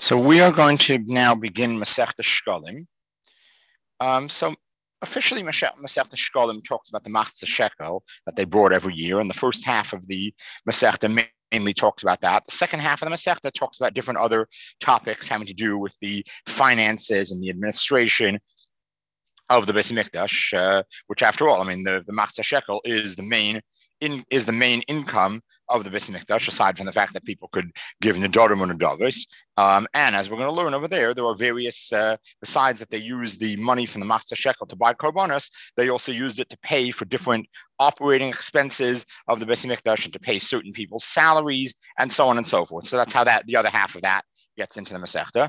So we are going to now begin Masechta Shkolim. So officially, Masechta Shkolim talks about the Machzah Shekel that they brought every year, and the first half of the Masechta mainly talks about that. The second half of the Masechta talks about different other topics having to do with the finances and the administration of the Beis Hamikdash, which, after all, I mean, the Machzah Shekel is the main income of the Beis Hamikdash, aside from the fact that people could give nedarim and nedavos. And as we're going to learn over there are various, besides that they use the money from the Machzah Shekel to buy korbanos, they also used it to pay for different operating expenses of the Beis Hamikdash and to pay certain people's salaries and so on and so forth. So that's how the other half of that gets into the Masechta.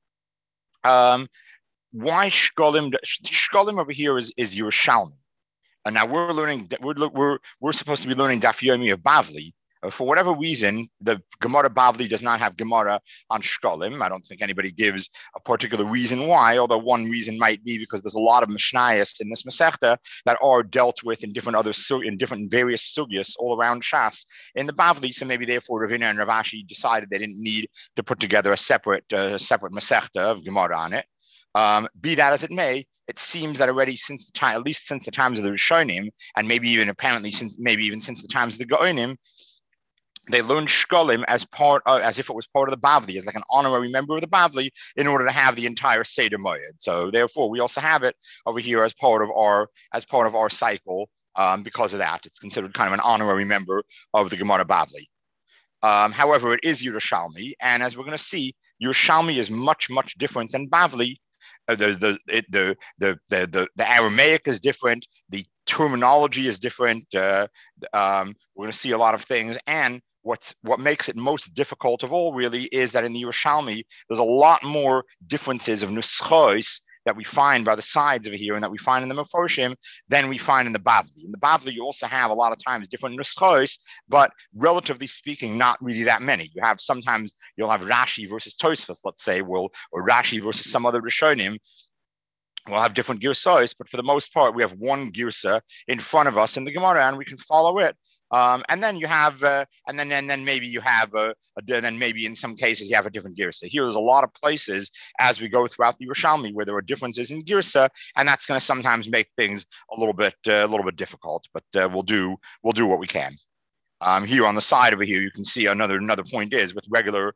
Why Shkolim? Shkolim over here is Yerushalmi. And now we're learning. We're supposed to be learning Daf Yomi of Bavli. For whatever reason, the Gemara Bavli does not have Gemara on Shkolim. I don't think anybody gives a particular reason why, although one reason might be because there's a lot of Mishnayos in this Masechta that are dealt with in different various sugyas all around Shas in the Bavli. So maybe therefore Ravina and Rav Ashi decided they didn't need to put together a separate Masechta of Gemara on it. Be that as it may, it seems that already at least since the times of the Rishonim, and maybe even the times of the Gaonim, they learned Shkolim as if it was part of the Bavli, as like an honorary member of the Bavli, in order to have the entire Seder Moed. So therefore, we also have it over here as part of our cycle. Because of that, it's considered kind of an honorary member of the Gemara Bavli. However, it is Yerushalmi, and as we're going to see, Yerushalmi is much different than Bavli. The Aramaic is different. The terminology is different. We're going to see a lot of things. And what makes it most difficult of all really is that in the Yerushalmi, there's a lot more differences of nuschos that we find by the sides over here and that we find in the Meforshim than we find in the Bavli. In the Bavli, you also have a lot of times different nuschos, but relatively speaking, not really that many. Sometimes you'll have Rashi versus Tosfos, let's say, or Rashi versus some other Rishonim. We'll have different girsas, but for the most part, we have one girsa in front of us in the Gemara, and we can follow it. And then you have, and then maybe you have, then maybe in some cases you have a different girsa. Here, there's a lot of places as we go throughout the Yerushalmi where there are differences in girsa, and that's going to sometimes make things a little bit difficult. But we'll do what we can. Here on the side over here, you can see another point is with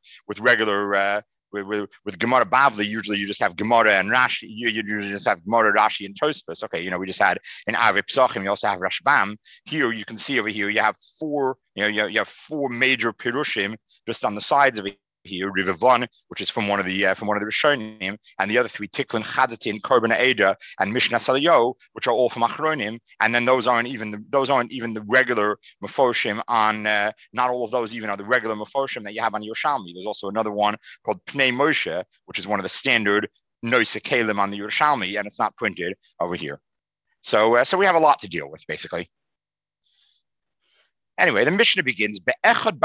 Gemara Bavli, usually you just have Gemara and Rashi. You usually just have Gemara, Rashi, and Tosfos. Okay, we just had in Arei Pesachim, you also have Rashbam. Here you can see over here, you have four major Pirushim just on the sides of it. Here, Rivavon, which is from one of the Rishonim, and the other three, Tiklin, Chadatin, Korban Eda, and Mishnah Salayo, which are all from Achronim, and then those aren't even the regular Meforshim on. Not all of those even are the regular Meforshim that you have on Yerushalmi. There's also another one called Pnei Moshe, which is one of the standard Noise Kalim on the Yerushalmi, and it's not printed over here. So we have a lot to deal with, basically. Anyway, the Mishnah begins, on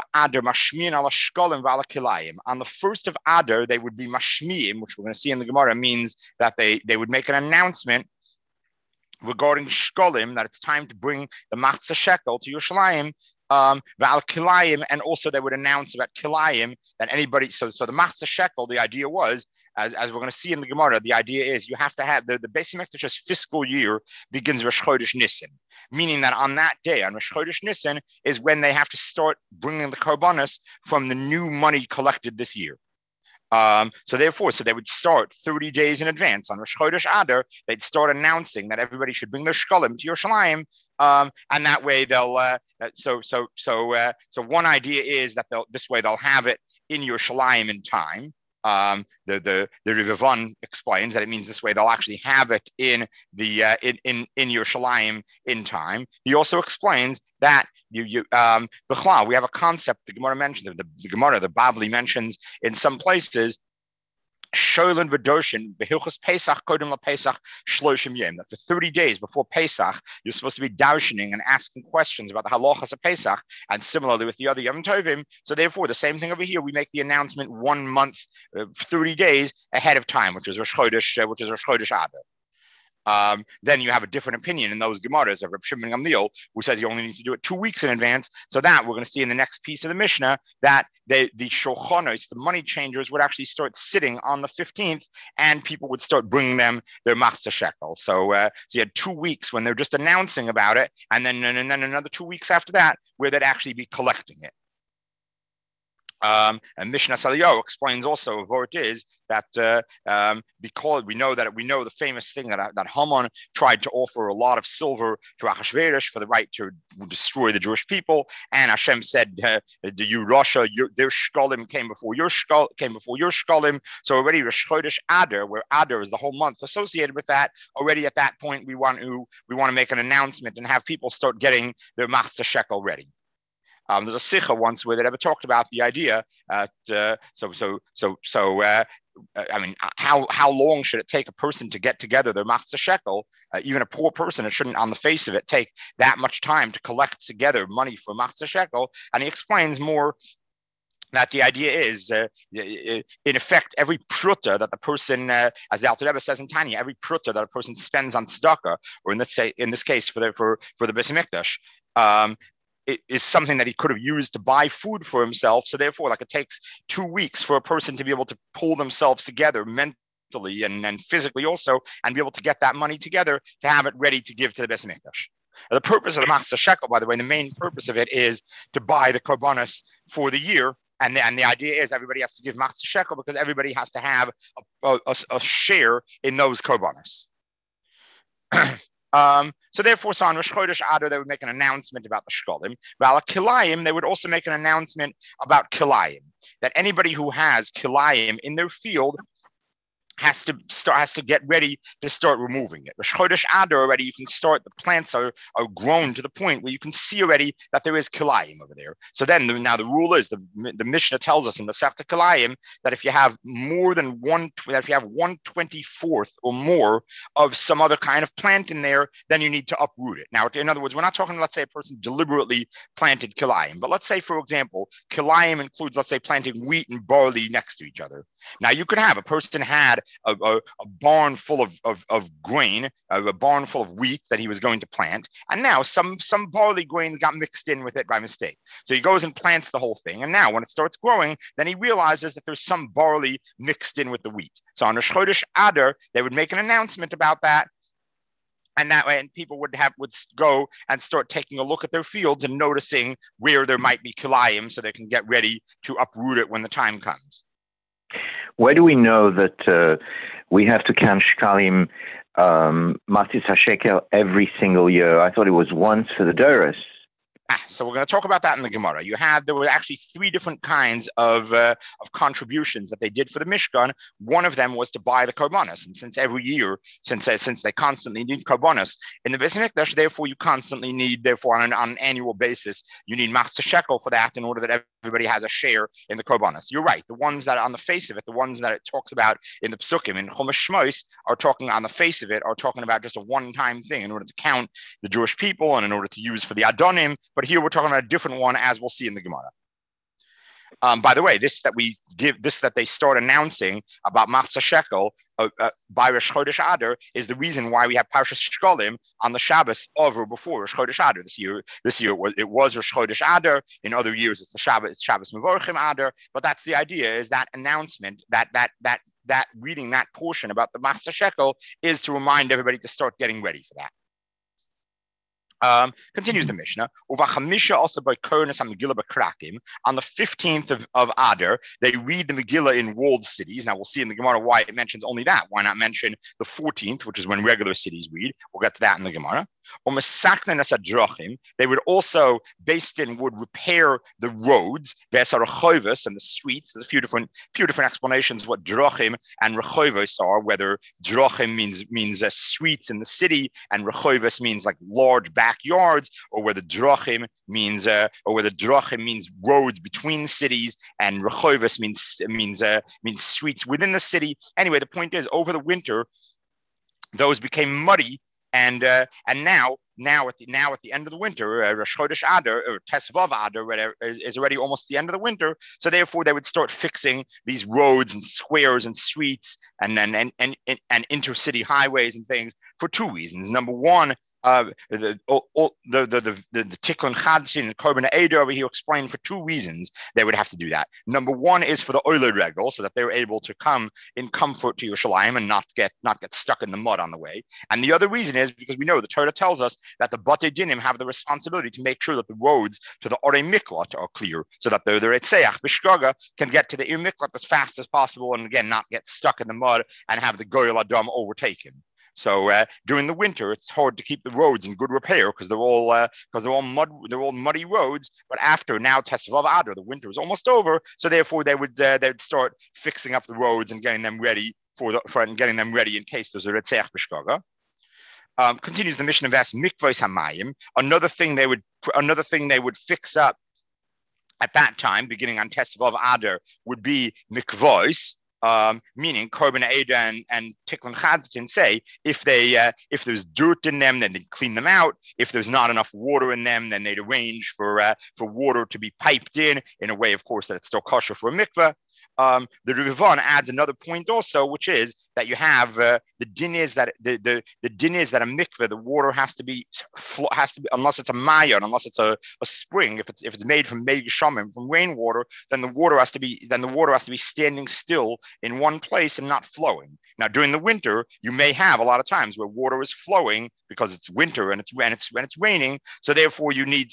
the first of Adar, they would be mashmiim, which we're going to see in the Gemara, means that they would make an announcement regarding Shkolim, that it's time to bring the Machzah Shekel to Yerushalayim, and also they would announce about Kilayim, that anybody, so the Machzah Shekel, the idea was, as we're going to see in the Gemara, the idea is you have to have the Beis Hamikdash's fiscal year begins Rosh Chodesh Nisan, meaning that on that day, on Rosh Chodesh Nisan, is when they have to start bringing the korbanos from the new money collected this year. So they would start 30 days in advance on Rosh Chodesh Adar. They'd start announcing that everybody should bring their shkolim to Yerushalayim, and that way they'll. So one idea is that they'll have it in Yerushalayim in time. The Rivavon explains that it means this way they'll actually have it in in Yerushalayim in time. He also explains that we have a concept the Gemara mentions, the Bavli mentions in some places. Shoylin v'doshin behilchos Pesach kodem LaPesach shloshim yom. That for 30 days before Pesach, you're supposed to be darshaning and asking questions about the halachas of Pesach, and similarly with the other Yom Tovim. So therefore, the same thing over here. We make the announcement 1 month, 30 days ahead of time, which is Rosh Chodesh Adar. then you have a different opinion in those Gemaras of Reb Shimon Gamliel, who says you only need to do it 2 weeks in advance. So that we're going to see in the next piece of the Mishnah that the shulchanos, the money changers, would actually start sitting on the 15th, and people would start bringing them their machzah shekel. So you had 2 weeks when they're just announcing about it, and then another 2 weeks after that where they'd actually be collecting it. And Mishnah Saliyo explains also what it is that because we know the famous thing that Haman tried to offer a lot of silver to Achashverosh for the right to destroy the Jewish people, and Hashem said, "You Russia, their shkolim came before your shkolim." So already Rosh Chodesh Adar, where Adar is the whole month associated with that, already at that point we want to make an announcement and have people start getting their machzah shekel ready. There's a sikha once where they ever talked about the idea. I mean, how long should it take a person to get together their machzah shekel? Even a poor person, it shouldn't, on the face of it, take that much time to collect together money for machzah shekel. And he explains more that the idea is, in effect, every pruta that the person, as the Alter Rebbe says in Tanya, every pruta that a person spends on tzedakah, or in this case for the Beis Hamikdash, it is something that he could have used to buy food for himself. So therefore, like, it takes 2 weeks for a person to be able to pull themselves together mentally and physically also, and be able to get that money together to have it ready to give to the Beis Hamikdash. The purpose of the machzah shekel, by the way, the main purpose of it is to buy the korbanos for the year. And the idea is everybody has to give machzah shekel because everybody has to have a share in those korbanos. So therefore, on Rosh Chodesh Adar, they would make an announcement about the shkolim. Vala kilayim, they would also make an announcement about kilayim, that anybody who has kilayim in their field has to get ready to start removing it. Rosh Chodesh Adar already, you can start, the plants are grown to the point where you can see already that there is kilayim over there. So then now the rule is, the Mishnah tells us in the Masechta Kilayim that if you have more than if you have 1/24 or more of some other kind of plant in there, then you need to uproot it. Now, in other words, we're not talking, let's say, a person deliberately planted kilayim, but let's say, for example, kilayim includes, let's say, planting wheat and barley next to each other. Now, you could have a person had a barn full of grain, a barn full of wheat that he was going to plant, and now some barley grain got mixed in with it by mistake. So he goes and plants the whole thing, and now when it starts growing, then he realizes that there's some barley mixed in with the wheat. So on Rosh Chodesh Adar, they would make an announcement about that, and that way, and people would go and start taking a look at their fields and noticing where there might be kilayim, so they can get ready to uproot it when the time comes. Where do we know that we have to count shkalim, matzis hashekel, every single year? I thought it was once for the Doros. So we're going to talk about that in the Gemara. There were actually 3 different kinds of contributions that they did for the Mishkan. One of them was to buy the korbanos, and since every year, since they constantly need korbanos in the Beis Hamikdash, therefore you constantly need, on an annual basis, you need machzah shekel for that in order that everybody has a share in the korbanos. You're right. The ones that on the face of it, the ones that it talks about in the Psukim in Chumash Shmos, are talking on the face of it, are talking about just a one-time thing in order to count the Jewish people and in order to use for the Adonim. But here we're talking about a different one, as we'll see in the Gemara. By the way, this that they start announcing about machzah shekel by Rosh Chodesh Adar is the reason why we have Parshas Shkolim on the Shabbos of or before Rosh Chodesh Adar. This year it was Rosh Chodesh Adar. In other years, it's the Shabbos Mevorchim Adar. But that's the idea: is that announcement, that reading that portion about the machzah shekel is to remind everybody to start getting ready for that. Continues the Mishnah. Also by Megillah on the 15th of Adar, they read the Megillah in walled cities. Now we'll see in the Gemara why it mentions only that. Why not mention the 14th, which is when regular cities read? We'll get to that in the Gemara. They would also, based in, would repair the roads, and the streets. There's a few different explanations what drachim and rechovos are. Whether drachim means streets in the city, and rechovos means like large backyards, or whether drachim means roads between cities, and rechovos means streets within the city. Anyway, the point is, over the winter, those became muddy. And now at the end of the winter, Rosh Chodesh Adar or Tesvav Adar, whatever, is already almost the end of the winter. So therefore, they would start fixing these roads and squares and streets and intercity highways and things for two reasons. Number one, the Tikkun Chadshin and Korban Eder over here explain for two reasons they would have to do that. Number one is for the Oiled Regal, so that they were able to come in comfort to Yerushalayim and not get stuck in the mud on the way. And the other reason is because we know the Torah tells us that the Batei Dinim have the responsibility to make sure that the roads to the Orei Miklat are clear, so that the Retzeach Bishgaga can get to the Ir Miklat as fast as possible, and again not get stuck in the mud and have the Goyal Adam overtake him. So during the winter, it's hard to keep the roads in good repair because they're all muddy roads. But after now Tesvav Adar, the winter is almost over, so therefore they'd start fixing up the roads and getting them ready in case there's a Retzeach Bishgaga. Continues the mission of S Mikvos Hamayim. Another thing they would fix up at that time, beginning on Tesvav Adar, would be mikvos. Meaning Korban Eder and Tikkun Chadshin say if there's dirt in them, then they'd clean them out. If there's not enough water in them, then they'd arrange for water to be piped in a way, of course, that it's still kosher for a mikveh. The Rivan adds another point also, which is that you have the din is that the din is that a mikveh, the water has to be unless it's a mayon, unless it's a spring. If it's made from mei geshamim, from rainwater, then the water has to be standing still in one place and not flowing. Now during the winter, you may have a lot of times where water is flowing because it's winter and it's raining. So therefore you need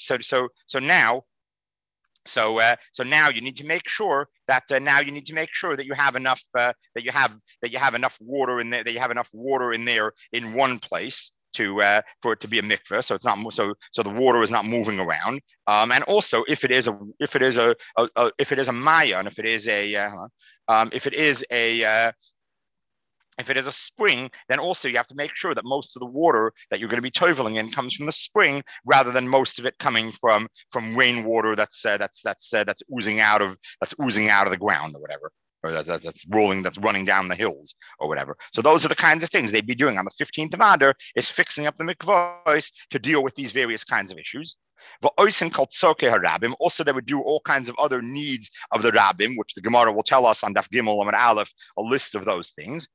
So now you need to make sure that you have enough water in there. That you have enough water in there in one place for it to be a mikveh. So it's not so the water is not moving around. And also if it is a maya, and if it is a spring, then also you have to make sure that most of the water that you're going to be toveling in comes from the spring, rather than most of it coming from rainwater that's oozing out of the ground or whatever, or that's running down the hills or whatever. So those are the kinds of things they'd be doing on the 15th of Adar, is fixing up the mikvahs to deal with these various kinds of issues. Also, they would do all kinds of other needs of the rabbim, which the Gemara will tell us on Daf Gimel Amud Aleph, a list of those things.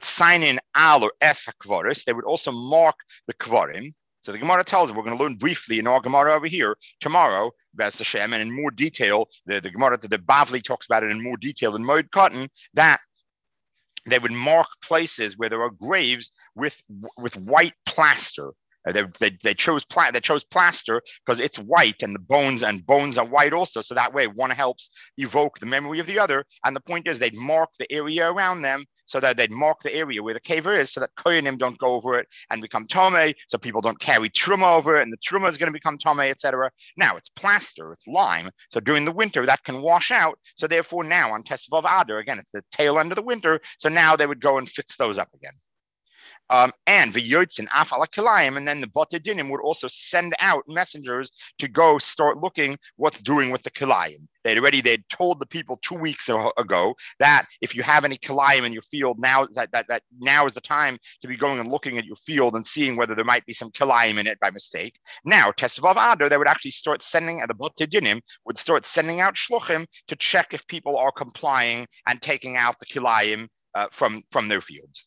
Al or es hakvaris, they would also mark the kvarim. So the Gemara tells us, we're going to learn briefly in our Gemara over here tomorrow, B'ez Hashem, and in more detail, the Gemara, the Bavli talks about it in more detail in Moed Katan, that they would mark places where there are graves with white plaster. They chose plaster because it's white, and bones are white also. So that way, one helps evoke the memory of the other. And the point is, they'd mark the area around them, so that they'd mark the area where the kever is, so that koyanim don't go over it and become tomei, so people don't carry truma over it, and the truma is going to become tomei, etc. Now it's plaster, it's lime, so during the winter that can wash out. So therefore, now on Tesvav Adar, again, it's the tail end of the winter. So now they would go and fix those up again. And the Yotzin Afal Kilayim, and then the Batei Dinim would also send out messengers to go start looking what's doing with the Kilayim. They'd told the people 2 weeks ago that if you have any Kilayim in your field, now that now is the time to be going and looking at your field and seeing whether there might be some Kilayim in it by mistake. Now, Tesvav Adar, they would actually start sending, the Batei Dinim would start sending out shluchim to check if people are complying and taking out the Kilayim from their fields.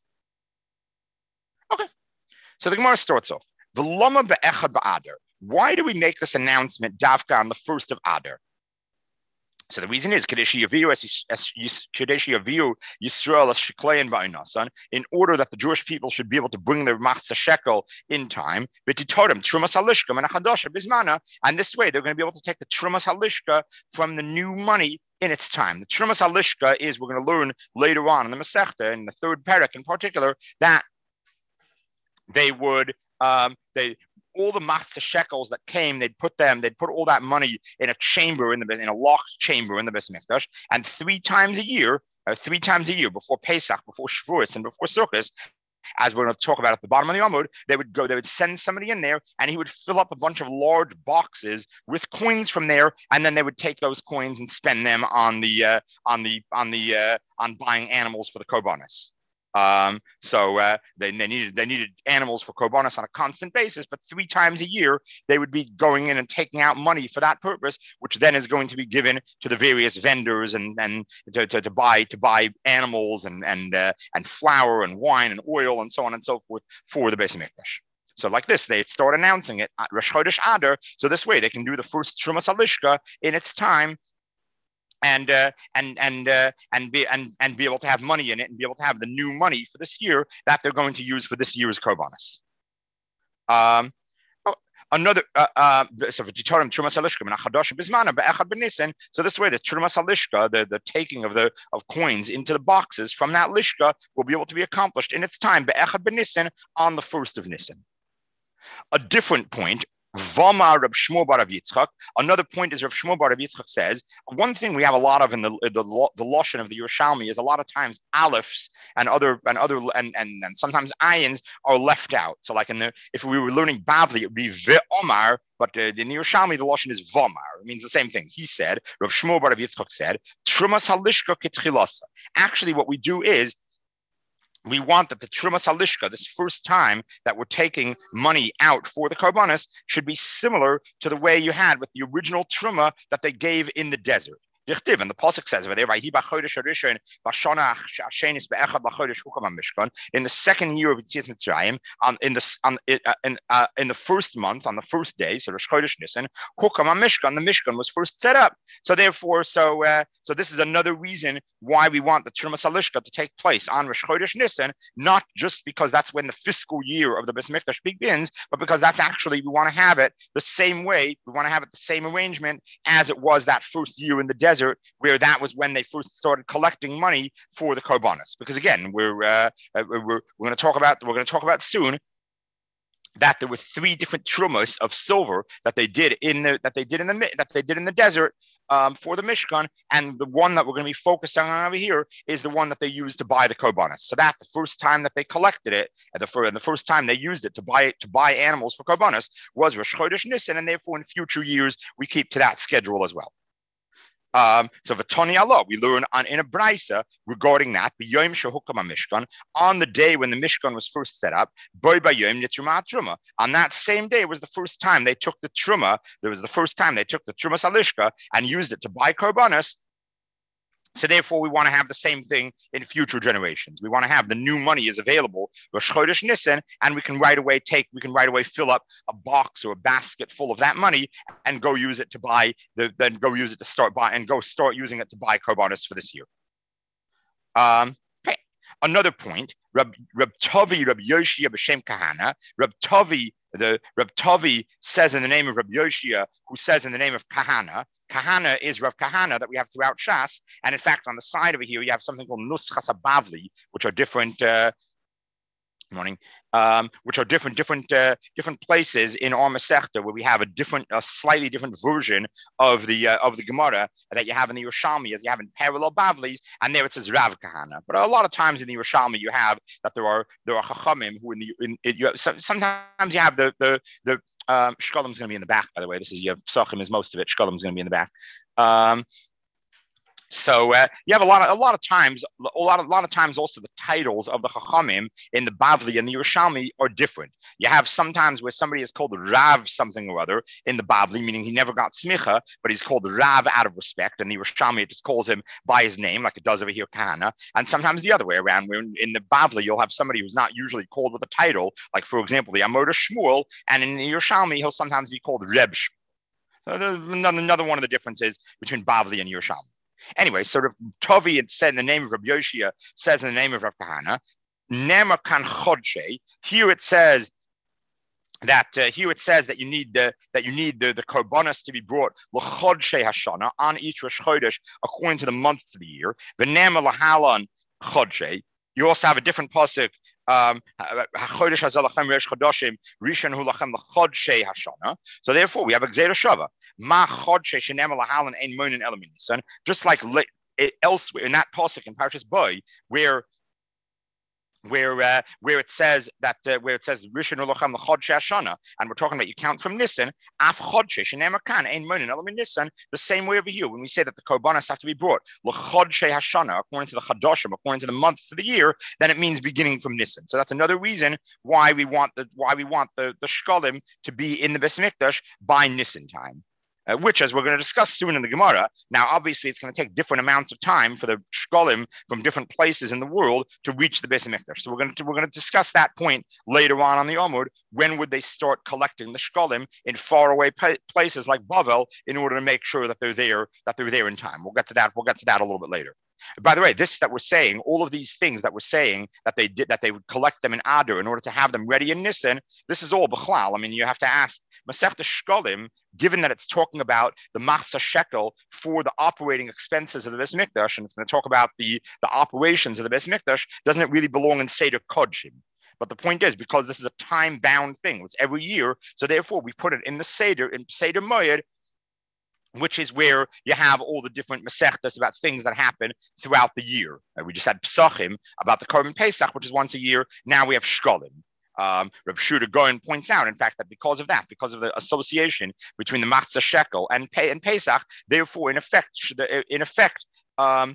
Okay, so the Gemara starts off. V'lama be'echad ba'adar. Why do we make this announcement davka on the 1st of Adar? So the reason is Kadeshi Yaviu Yisrael as Sheklein ba'inasan, in order that the Jewish people should be able to bring their machzah shekel in time. B'titorim trumas halishka and achadasha bismana, and this way they're going to be able to take the trumas halishka from the new money in its time. The trumas halishka is, we're going to learn later on in the Masechta, in the 3rd parak in particular, that they would all the machzah shekels that came, they'd put all that money in a chamber in a locked chamber in the Beis Mikdash, and three times a year before Pesach, before Shavuos, and before Sukkot, as we're going to talk about at the bottom of the Amud, they would send somebody in there, and he would fill up a bunch of large boxes with coins from there, and then they would take those coins and spend them on buying animals for the korbanos. So they needed animals for korbanos on a constant basis, but 3 times a year they would be going in and taking out money for that purpose, which then is going to be given to the various vendors and to buy animals and flour and wine and oil and so on and so forth for the Beis Hamikdash. So like this, they start announcing it at Rosh Chodesh Adar. So this way they can do the first Trumas Halishka in its time and be able to have money in it and be able to have the new money for this year that they're going to use for this year's korbanos. Another so Trumas Halishka so this way the Trumas Halishka, the taking of coins into the boxes from that lishka will be able to be accomplished in its time be'echad b'Nisan on the 1st of Nisan. A different point, Vama Reb Shmuel bar Rav Yitzchak. Another point is Reb Shmuel bar Rav Yitzchak says, one thing we have a lot of in the Lashon of the Yerushalmi is a lot of times aleph and sometimes ayins are left out. So like if we were learning Bavli, it would be Ve'omar, but in the Yerushalmi the Lashon is Vomar. It means the same thing. He said, Reb Shmuel bar Rav Yitzchak said, Trumas Halishka Ketchilasa. Actually, what we do is we want that the Trumas Halishka, this first time that we're taking money out for the korbanos, should be similar to the way you had with the original Truma that they gave in the desert. And the pasuk says over there, in the second year of Yetzias Mitzrayim, in the first month, on the first day, so Rosh Chodesh Nisan, Hukam HaMishkan, the Mishkan was first set up. So therefore, so this is another reason why we want the Trumas Halishka to take place on Rosh Chodesh Nisan, not just because that's when the fiscal year of the Beis Hamikdash begins, but because that's actually, we want to have it the same way, we want to have it the same arrangement as it was that first year in the desert, where that was when they first started collecting money for the korbanos. Because again, we're going to talk about soon that there were 3 different trumos of silver that they did in the desert for the Mishkan, and the one that we're going to be focusing on over here is the one that they used to buy the korbanos. So that the first time that they collected it, and the first time they used it to buy animals for korbanos was Rosh Chodesh Nisan, and therefore in future years we keep to that schedule as well. So Vatoni Allah, we learn in a brisa regarding that. B'yom shehukam Mishkan, on the day when the Mishkan was first set up, boy b'yom nitruma truma. On that same day was the first time they took the truma. There was the first time they took the Trumas Halishka and used it to buy korbanos. So therefore, we want to have the same thing in future generations. We want to have the new money is available, Rosh Chodesh Nisan, and we can right away fill up a box or a basket full of that money and go use it to start using it to buy korbanos for this year. Okay. Another point, Reb Tavi, Reb Yoshia b'Shem Kahana. Reb Tavi says in the name of Reb Yoshia, who says in the name of Kahana. Kahana is Rav Kahana that we have throughout Shas, and in fact, on the side over here, you have something called Nuschas Bavli, which are different. Which are different places in our Masechta where we have a slightly different version of the Gemara that you have in the Yerushalmi as you have in parallel Bavlis, and there it says Rav Kahana. But a lot of times in the Yerushalmi you have that there are Chachamim who sometimes you have the Shkolim's going to be in the back, by the way. This is, you have Psachim is most of it. Shkolim's going to be in the back. So you have a lot of times also the titles of the Chachamim in the Bavli and the Yerushalmi are different. You have sometimes where somebody is called Rav something or other in the Bavli, meaning he never got smicha, but he's called Rav out of respect, and the Yerushalmi just calls him by his name, like it does over here, Kahana. And sometimes the other way around, where in the Bavli you'll have somebody who's not usually called with a title, like for example the Amoda Shmuel, and in the Yerushalmi he'll sometimes be called Reb Shmuel. Another one of the differences between Bavli and Yerushalmi. Anyway, so Tavi said in the name of Rabbi Yoshia, says in the name of Rav Kahana, Nema kan chodshe. Here it says that you need the korbanos to be brought l'chodshe hashana on each Rosh Chodesh according to the months of the year. V'nema lahalan chodshe. You also have a different pasuk. Hachodesh hazalachem resh chodashim rishon hu lachem l'chodshe hashana. So therefore, we have a gzeira shava. Ma chodshe shenem lahalan ein monin elamin nisan. Just like elsewhere in that pasuk in Parashas Boy, where where it says that where it says Rishon Ulochem l'Chodshei Hashana, and we're talking about you count from Nisan, Af Chodshei Shenemar Kan Ein Monin Elam Nisan. The same way over here when we say that the korbanos have to be brought l'Chodshei Hashana according to the Chadoshim, according to the months of the year, then it means beginning from Nisan. So that's another reason why we want the shkolim to be in the Beis Mikdash by Nisan time. Which, as we're going to discuss soon in the Gemara, now obviously it's going to take different amounts of time for the shkolim from different places in the world to reach the Beis Mikdash. So we're going to discuss that point later on the Amud. When would they start collecting the shkolim in faraway places like Bavel in order to make sure that they're there in time? We'll get to that. We'll get to that a little bit later. By the way, this that we're saying, all of these things that we're saying that they would collect them in Adar in order to have them ready in Nisan, this is all Bechlal. I mean, you have to ask Masechta Shkolim, given that it's talking about the Machzah Shekel for the operating expenses of the Beis Mikdash, and it's going to talk about the operations of the Beis Mikdash, doesn't it really belong in Seder Kodshim? But the point is, because this is a time-bound thing, it's every year, so therefore we put it in the Seder, in Seder Moed, which is where you have all the different Masechtas about things that happen throughout the year. We just had Pesachim about the Korban Pesach, which is once a year. Now we have Shkolim. Reb Shuda Goyen points out, in fact, that because of the association between the Matzah Shekel and Pesach, therefore, in effect, Shkolim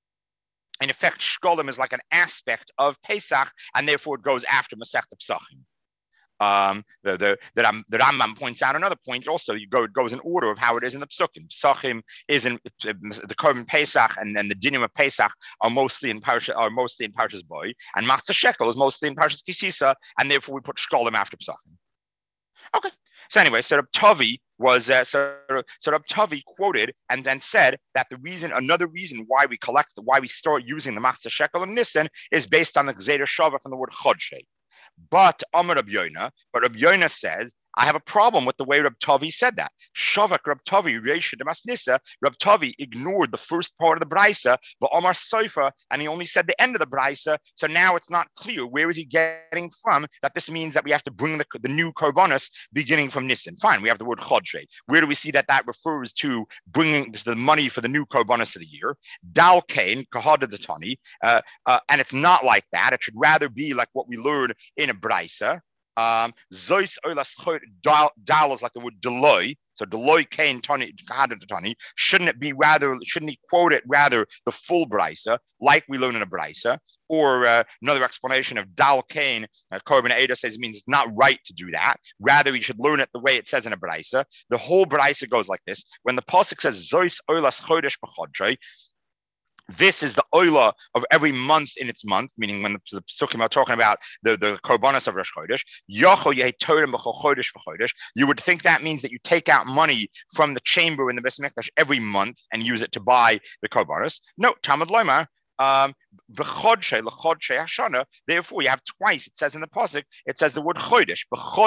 is like an aspect of Pesach, and therefore it goes after Masechta Pesachim. The Rambam points out another point. Also, it goes in order of how it is in the Psukim. Pesachim is in the Korban Pesach, and then the Dinim of Pesach are mostly in Parshas Boy, and Matzah Shekel is mostly in Parshas Kisisa, and therefore we put Shkolim after Pesachim. Okay. So anyway, so Reb Tavi was Reb Tavi quoted and then said that another reason why we start using the Matzah Shekel and Nisan is based on the Gzeira Shava from the word Chodshei. But Reb Yonah says, I have a problem with the way Reb Tavi said that. Shavak Reb Tavi, Reisha Demas Nisa, Reb Tavi ignored the first part of the Braisa, but Omar Soifa, and he only said the end of the Braisa. So now it's not clear where is he getting from that this means that we have to bring the new korbanos beginning from Nisan. Fine, we have the word Chodshei. Where do we see that refers to bringing the money for the new korbanos of the year? Dal Kain, Kahada Datani, and it's not like that. It should rather be like what we learn in a Braisa. Zois olas dal is like the word Deloy. So Deloy Kain Tani Kahada. Shouldn't he quote it rather the full Braisa, like we learn in a Braisa? Or another explanation of Dal Kain, Korban Eda says it means it's not right to do that. Rather, you should learn it the way it says in a Braisa. The whole Braisa goes like this. When the Pasuk says Zois olas chodesh b'chodshei, this is the oila of every month in its month, meaning when the Psukim are talking about the korbanos of Rosh Chodesh, you would think that means that you take out money from the chamber in the Beis Mikdash every month and use it to buy the korbanos. No, Talmud Loimar, therefore you have twice, it says in the pasuk, it says the word chodesh,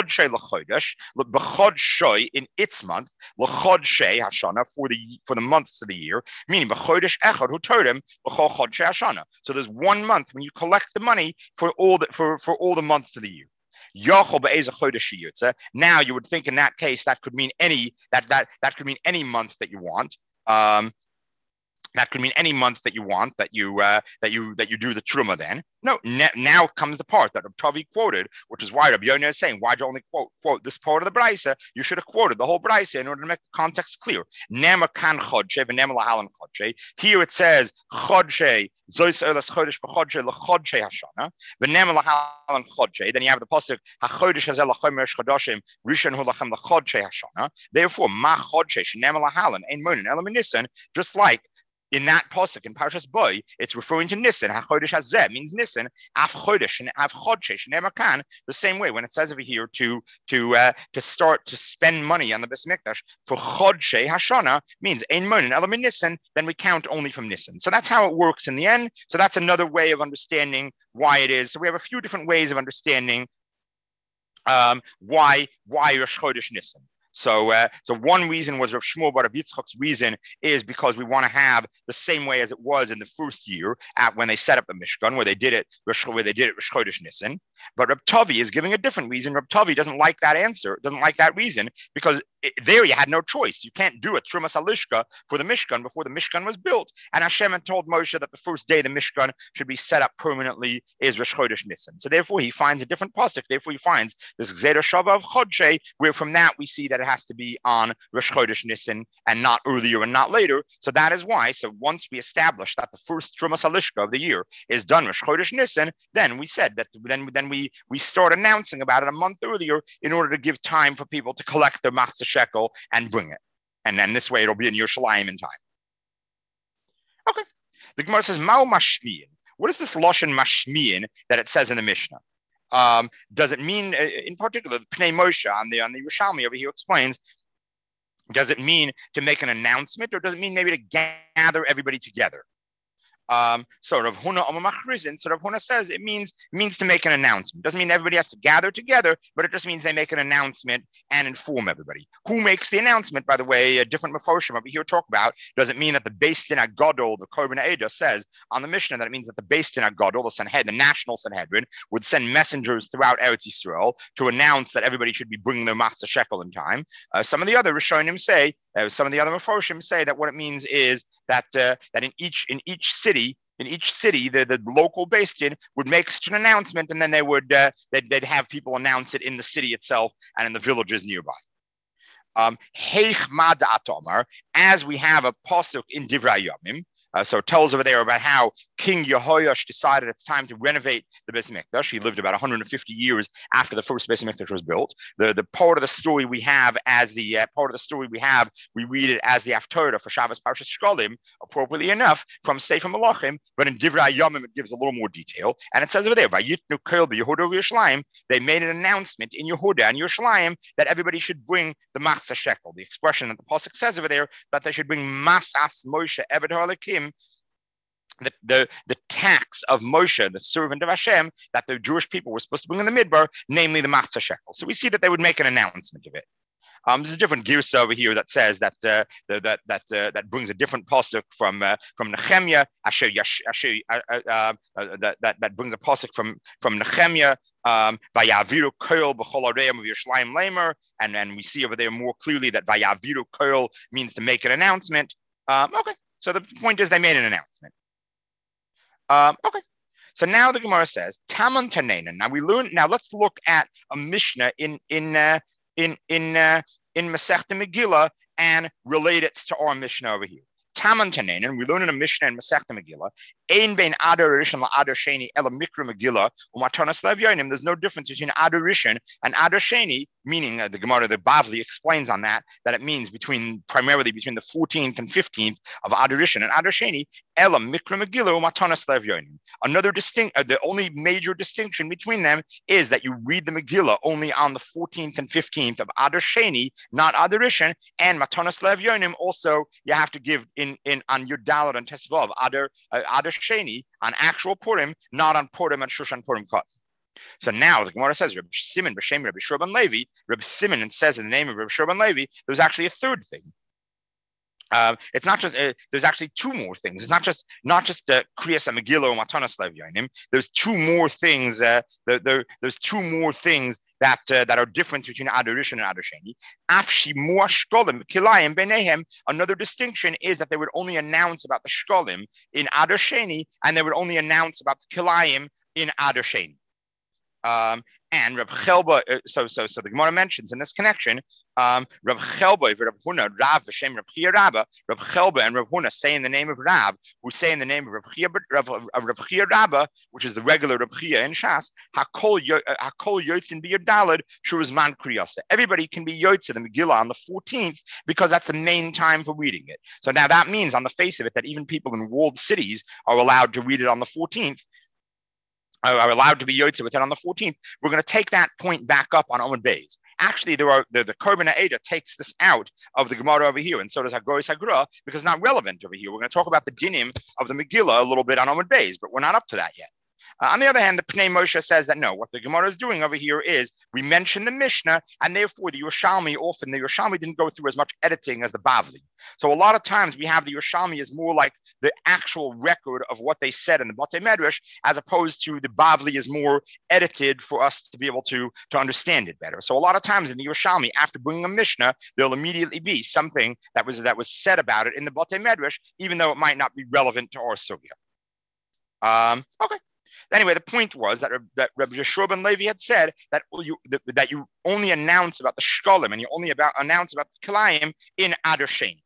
in its month, for the months of the year, meaning so there's 1 month when you collect the money for all the months of the year. Now you would think in that case that could mean any month that you want. That could mean any month that you want that you do the truma. Then no. Now comes the part that Reb Tavi quoted, which is why Reb Yonah is saying, why do you only quote this part of the Braisa? You should have quoted the whole Braisa in order to make the context clear. Nema kan chodshei v'nema lahalan chodshei. Here it says chodshei zois elas chodesh b'chodshei lechodshei hashana v'nema lahalan chodshei. Then you have the pasuk hachodesh hazel lachem resh chodashim rishon hu lachem lechodshei hashana. Therefore ma chodshei shenema lahalan ein monin elam nisan. Just like in that pasuk in Parashas Boy, it's referring to Nisan. HaChodesh Hazeh means Nisan. Af Chodesh and Av Chodesh Ne'emar Kan. The same way when it says over here to start to spend money on the Beis Mikdash for Chodshei Hashana means Ein Monin Elam Nisan. Then we count only from Nisan. So that's how it works in the end. So that's another way of understanding why it is. So we have a few different ways of understanding why Rosh Chodesh Nisan. So one reason was Rav Shmuel Bar Rav Yitzchak's reason is because we want to have the same way as it was in the first year when they set up the Mishkan, where they did it Rosh Chodesh Nisan. But Reb Tavi is giving a different reason. Reb Tavi doesn't like that answer, doesn't like that reason, because there you had no choice. You can't do a Trumas Alishka for the Mishkan before the Mishkan was built. And Hashem had told Moshe that the first day the Mishkan should be set up permanently is Rosh Chodesh Nisan. So therefore he finds a different pasuk. Therefore he finds this Gzera Shava of Chodshe, where from that we see that it has to be on Rosh Chodesh Nisan and not earlier and not later. So that is why. So once we establish that the first Trumas Alishka of the year is done Rosh Chodesh Nisan, then we said that then we start announcing about it a month earlier in order to give time for people to collect their machzah shekel and bring it. And then this way it'll be in Yerushalayim in time. Okay. The Gemara says, Mao mashmiyin. What is this Lashon mashmiyin that it says in the Mishnah? Does it mean, in particular, Pnei Moshe on the Yerushalmi over here explains, does it mean to make an announcement, or does it mean maybe to gather everybody together? So Rav Huna Amamachrizin, so Rav Huna says it means to make an announcement. Doesn't mean everybody has to gather together, but it just means they make an announcement and inform everybody. Who makes the announcement, by the way? A different Mefoshim over here talk about, does it mean that the Beis Din HaGadol, the Korban Eidah, says on the Mishnah that it means that the Beis Din HaGadol, the Sanhedrin, the National Sanhedrin, would send messengers throughout Eretz Yisrael to announce that everybody should be bringing their machzah shekel in time. Some of the other Rishonim say, some of the other Mefoshim say that what it means is that in each city, the local Beis Din would make such an announcement, and then they'd have people announce it in the city itself and in the villages nearby. Heich Mad Atomar, as we have a pasuk in Divrei Yomim. So it tells over there about how King Yehoash decided it's time to renovate the Beis Mikdash. He lived about 150 years after the first Beis Mikdash was built. The part of the story we have we read it as the Haftarah for Shabbos Parshas Shkolim, appropriately enough, from Sefer Malachim, but in Divrei Yomim it gives a little more detail. And it says over there, Vayitnu Kol b'Yehuda v'Yerushalayim, they made an announcement in Yehuda and Yerushalayim that everybody should bring the machzah shekel. The expression that the pasuk says over there, that they should bring masas Moshe Eved HaElokim, the tax of Moshe, the servant of Hashem, that the Jewish people were supposed to bring in the Midbar, namely the machzah shekel. So we see that they would make an announcement of it. There's a different girsa over here that says that that brings a different pasuk from Nehemiah. That brings a pasuk from Nehemiah. Vayaviru koil b'chol areim of Yerushalayim lamer, and then we see over there more clearly that vayaviru koil means to make an announcement. Okay. So the point is they made an announcement. Okay. So now the Gemara says Taman Tanenan. Now let's look at a Mishnah in Masechta Megillah and relate it to our Mishnah over here. Taman Tanenan. We learn in a Mishnah in Masechta Megillah. Ein bein Adar Rishon la'Adar Sheni ela Mikra Megillah u'Matanas Lev Yonim. There's no difference between Adar Rishon and Adar Sheni, meaning the Gemara, the Bavli explains on that it means primarily between the 14th and 15th of Adar Rishon and Adar Sheni, ela Mikra Megillah u'Matanas Lev Yonim. Another the only major distinction between them is that you read the Megillah only on the 14th and 15th of Adar Sheni, not Adar Rishon, and Matanas Lev Yonim also you have to give in on your Dalet and Tesvav Adar Sheni on actual Purim, not on Purim and Shushan Purim Katan. So now the Gemara says, Reb Simon b'Shem Reb Shurban Levi, Reb Simon says in the name of Reb Shurban Levi, there's actually a third thing. It's not just there's actually two more things. It's not just Kriyas Megillah or Matanas Lev Yonim. There's two more things. There's two more things that are different between Adar Rishon and Adar Sheni. Afshi more shkolim kilayim benehem. Another distinction is that they would only announce about the shkolim in Adar Sheni, and they would only announce about the kilayim in Adar Sheni. And Reb Chelba, so the Gemara mentions in this connection, Reb Chelba, Reb Huna, Rav v'Shem Reb Chia Rabba, Reb Chelba and Reb Huna say in the name of Rav, who say in the name of Reb Chia Rabba, which is the regular Reb Chia in Shas, Hakol Yotzin b'Yodalad Shuruzman Kriyasa. Everybody can be Yotze the Megillah on the 14th because that's the main time for reading it. So now that means on the face of it that even people in walled cities are allowed to read it on the 14th. Are allowed to be Yotze with it on the 14th. We're going to take that point back up on Amud Beis. Actually, the Korban Eidah takes this out of the Gemara over here, and so does Hagoris Hagra, because it's not relevant over here. We're going to talk about the dinim of the Megillah a little bit on Amud Beis, but we're not up to that yet. On the other hand, the Pnei Moshe says that no, what the Gemara is doing over here is we mention the Mishnah, and therefore the Yerushalmi didn't go through as much editing as the Bavli. So a lot of times we have the Yerushalmi as more like the actual record of what they said in the Batei Medrash, as opposed to the Bavli is more edited for us to be able to understand it better. So a lot of times in the Yerushalmi, after bringing a Mishnah, there'll immediately be something that was said about it in the Batei Medrash, even though it might not be relevant to our sugya. Okay. Anyway, the point was that Rabbi Yeshua ben Levi had said that you only announce about the shkolim and you only announce about the kilayim in Adar Sheni.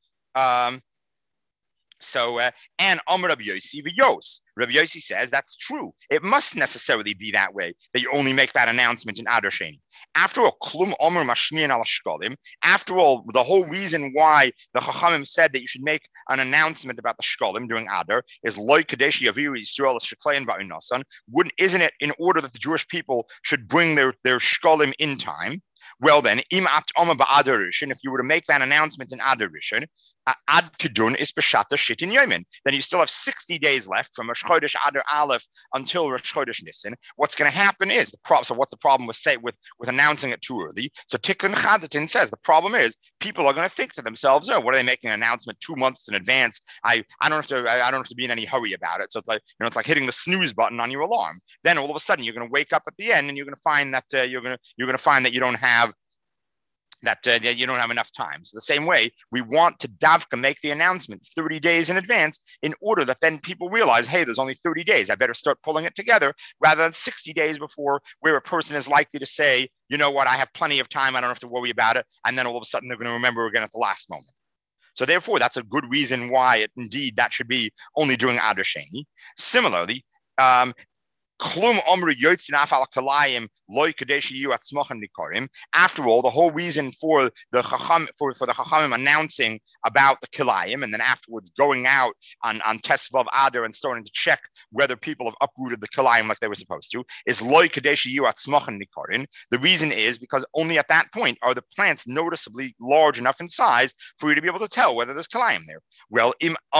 And Amar Rabbi Yossi v'Yos. Rabbi Yossi says that's true. It must necessarily be that way, that you only make that announcement in Adar Sheni. After all, Klum Omer Mashmiyan al Shkolim. After all, the whole reason why the Chachamim said that you should make an announcement about the Shkolim during Adar is Loi Kadesh Yaviru Yisrael Sheklein Ba'inasan. Isn't it in order that the Jewish people should bring their Shkolim in time? Well then, if you were to make that announcement in Adar Rishon, Ad Kedun is B'Shata Shitin Yomin. Then you still have 60 days left from Rosh Chodesh Adar Aleph until Rosh Chodesh Nisan. What's going to happen is so what's the problem with announcing it too early? So Tikkun Chadatin says the problem is people are going to think to themselves, oh, what are they making an announcement 2 months in advance? I don't have to be in any hurry about it. So it's like it's like hitting the snooze button on your alarm. Then all of a sudden you're going to wake up at the end and you're going to find that you don't have you don't have enough time. So the same way, we want to davka make the announcement 30 days in advance in order that then people realize, hey, there's only 30 days. I better start pulling it together rather than 60 days before, where a person is likely to say, you know what, I have plenty of time. I don't have to worry about it. And then all of a sudden they're going to remember again at the last moment. So therefore, that's a good reason why that should be only during Adar Sheni. Similarly, after all, the whole reason for the Chachamim announcing about the Kilayim and then afterwards going out on Tesvav Adar and starting to check whether people have uprooted the Kilayim like they were supposed to is Loi Kadeshi Yu Atzmochan Nikorim. The reason is because only at that point are the plants noticeably large enough in size for you to be able to tell whether there's Kilayim there. Well,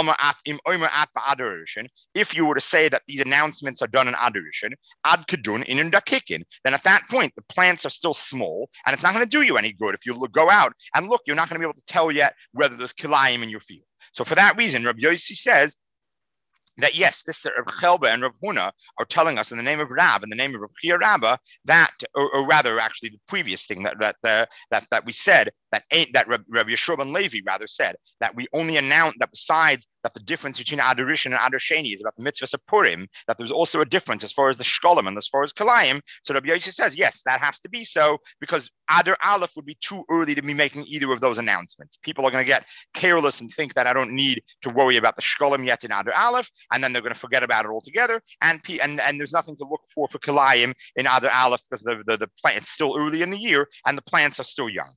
if you were to say that these announcements are done in Adar Ad Kedun in Dakikin, then at that point the plants are still small and it's not going to do you any good if you go out and look. You're not going to be able to tell yet whether there's kilayim in your field. So for that reason, Rabbi Yossi says that yes, this Reb Chelba and Reb Huna are telling us in the name of Rab, in the name of Reb Chia Rabba, that, or rather, actually, the previous thing that we said that Rabbi Yeshua ben Levi rather said that we only announce that besides that the difference between Adar Rishon and Adar Sheni is about the mitzvahs of Purim, that there's also a difference as far as the Shkolim and as far as Kalayim. So Rabbi Yossi says, yes, that has to be so because Adar Aleph would be too early to be making either of those announcements. People are going to get careless and think that I don't need to worry about the Shkolim yet in Adar Aleph, and then they're going to forget about it altogether. And there's nothing to look for Kalayim in Adar Aleph because the plant it's still early in the year and the plants are still young.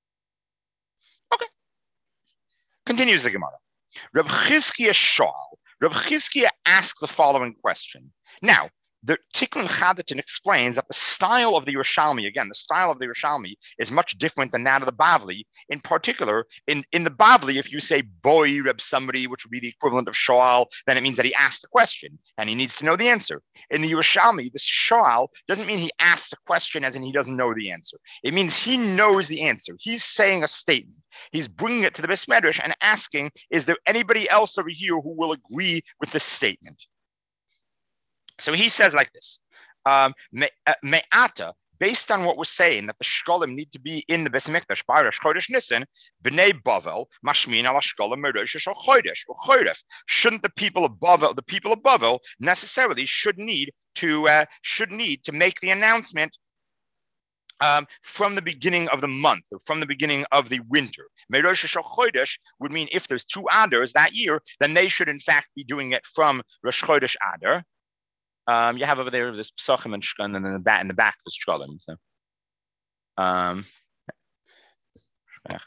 Okay. Continues the Gemara. Reb Chizkiah Shaul. Reb Chizkiah asks the following question. Now, the Tikkun Chadatin explains that the style of the Yerushalmi, again, the style of the Yerushalmi is much different than that of the Bavli. In particular, in the Bavli, if you say boy Reb somebody, which would be the equivalent of Shaul, then it means that he asked a question and he needs to know the answer. In the Yerushalmi, this Shaul doesn't mean he asked a question as in he doesn't know the answer. It means he knows the answer. He's saying a statement. He's bringing it to the Beis Medrash and asking, is there anybody else over here who will agree with this statement? So he says like this, Me'ata, based on what we're saying, that the Shkolim need to be in the Beis Mikdash by Rosh Chodesh Nisan, B'nei Bavel, Mashmin ala Shkolim Merosh Shal Chodesh, or Chodef. Shouldn't the people of Bavel necessarily should need to make the announcement from the beginning of the month, or from the beginning of the winter. Merosh Shal Chodesh would mean if there's 2 Adars that year, then they should in fact be doing it from Rosh Chodesh Adar. You have over there this psachim and then in the back the shkolim. So,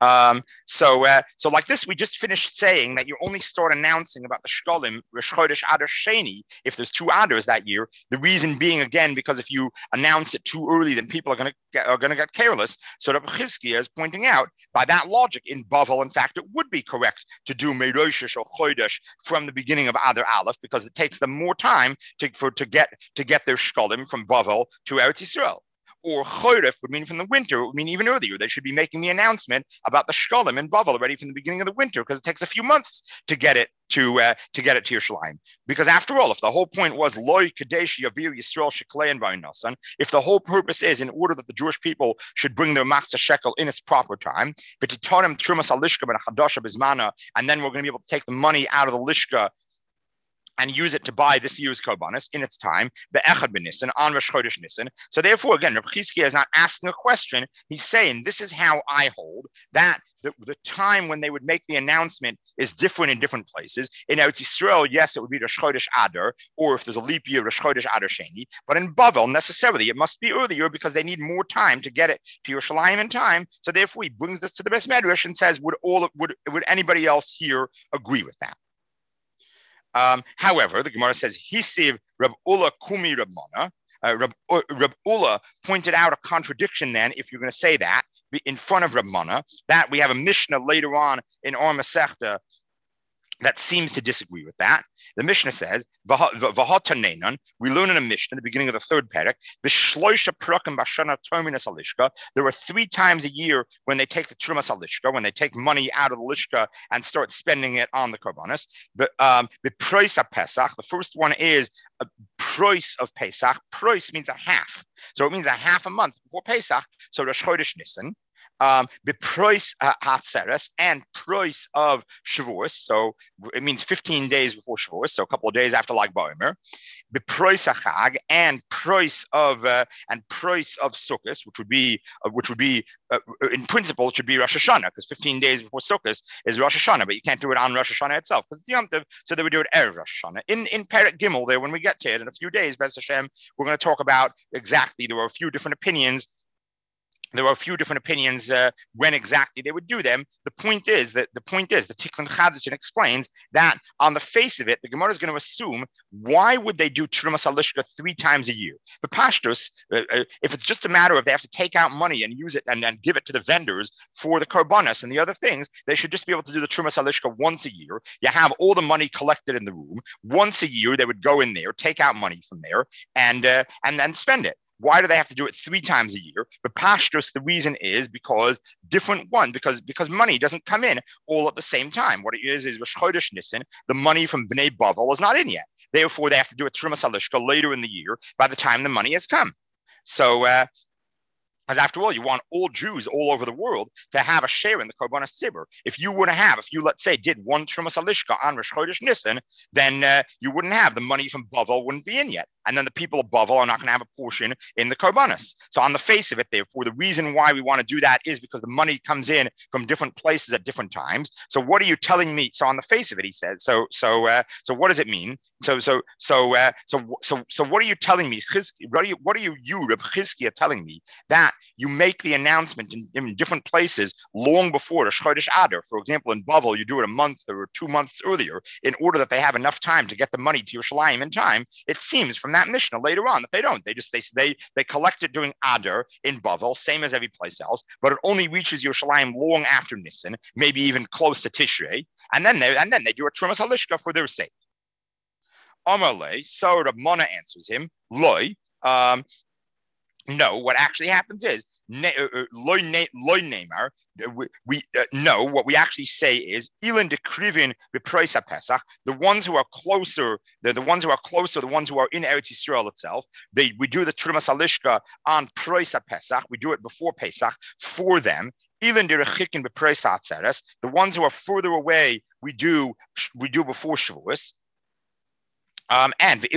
So like this, we just finished saying that you only start announcing about the shkolim Rosh Chodesh Adar Sheni if there's two Adars that year. The reason being, again, because if you announce it too early, then people are going to get careless. So Rabbi Chizkiah is pointing out, by that logic, in Bavel, in fact, it would be correct to do Meiroshish or Chodesh from the beginning of Adar Aleph, because it takes them more time to get their shkolim from Bavel to Eretz Yisrael. Or Chorif would mean from the winter. It would mean even earlier. They should be making the announcement about the shkolim in Bavel already from the beginning of the winter, because it takes a few months to get it to Yerushalayim. Because after all, if the whole point was loy kadesh yavir Yisrael sheklei and vaynasan, if the whole purpose is in order that the Jewish people should bring their matzah shekel in its proper time, v'titanim trumas alishka ben chadasha bizmana, and then we're going to be able to take the money out of the lishka and use it to buy this year's korbanos in its time, the Echad ben Nisan, on Rosh Chodesh Nisan. So therefore, again, Reb Chizkiah is not asking a question. He's saying, this is how I hold that the time when they would make the announcement is different in different places. In Eretz Yisrael, yes, it would be Rosh Chodesh Adar, or if there's a leap year, Rosh Chodesh Adar Sheni. But in Bavel, necessarily, it must be earlier because they need more time to get it to Yerushalayim in time. So therefore, he brings this to the Beis Medrash and says, would anybody else here agree with that? However, the Gemara says, Hisiv Rab Ula Kumi Rab Mana. Rab Ula pointed out a contradiction then, if you're going to say that, in front of Rab Mana, that we have a Mishnah later on in Or Masechta that seems to disagree with that. The Mishnah says, we learn in a Mishnah, in the beginning of the third parak, there are 3 times a year when they take the Trumas Alishka, when they take money out of the Lishka and start spending it on the Korbanos. The price of Pesach, the first one is a price of Pesach. Price means a half. So it means a half a month before Pesach. So Rosh Chodesh Nisan. The price Hatzeres and price of Shavuos, so it means 15 days before Shavuos, so a couple of days after Lag Ba'omer. The price Chag and price of Sukkot, which would be in principle it should be Rosh Hashanah, because 15 days before Sukkot is Rosh Hashanah, but you can't do it on Rosh Hashanah itself because it's Yom Tov, so they would do it erev Rosh Hashanah. In Perek Gimel there, when we get to it in a few days, Be'ez Hashem, we're going to talk about exactly. There were a few different opinions. When exactly they would do them. The point is the Tikkun Chadashin explains that on the face of it, the Gemara is going to assume, why would they do Trumas Alishka 3 times a year? The Pashtus, if it's just a matter of they have to take out money and use it and give it to the vendors for the Korbanos and the other things, they should just be able to do the Trumas Alishka once a year. You have all the money collected in the room. Once a year, they would go in there, take out money from there, and then spend it. Why do they have to do it 3 times a year? But Pashtus, the reason is because money doesn't come in all at the same time. What it is Rosh Chodesh Nisan, the money from Bnei Bavel is not in yet. Therefore, they have to do a Trumas Alishka later in the year by the time the money has come. So, as after all, you want all Jews all over the world to have a share in the Korbanos Tzibur. If you, let's say, did 1 Trumas Alishka on Rosh Chodesh Nisan, then you wouldn't have, the money from Bavel wouldn't be in yet. And then the people of Bavel are not going to have a portion in the Korbanos. So on the face of it, therefore, the reason why we want to do that is because the money comes in from different places at different times. So what are you telling me? So on the face of it, he said, so what does it mean? So what are you telling me? What are you, Reb Chizkiah, telling me that you make the announcement in different places long before the Chodesh Adar? For example, in Bavel, you do it a month or 2 months earlier in order that they have enough time to get the money to Yerushalayim in time. It seems from that Mishnah later on that they don't. They collect it during Adar in Bavel, same as every place else, but it only reaches Yerushalayim long after Nisan, maybe even close to Tishrei, and then they do a Trumas Halishka for their sake. Amalei, so Rab Mana answers him, Loi, no, what actually happens is, Loi Neymar, no, what we actually say is, Elin de Krivin b'Preis HaPesach, the ones who are closer, the ones who are in Eretz Yisrael itself, we do the Trumas Halishka on Preis HaPesach, we do it before Pesach for them. Even the Rechikin b'Preis HaAtzeres, the ones who are further away, we do before Shavuos. And the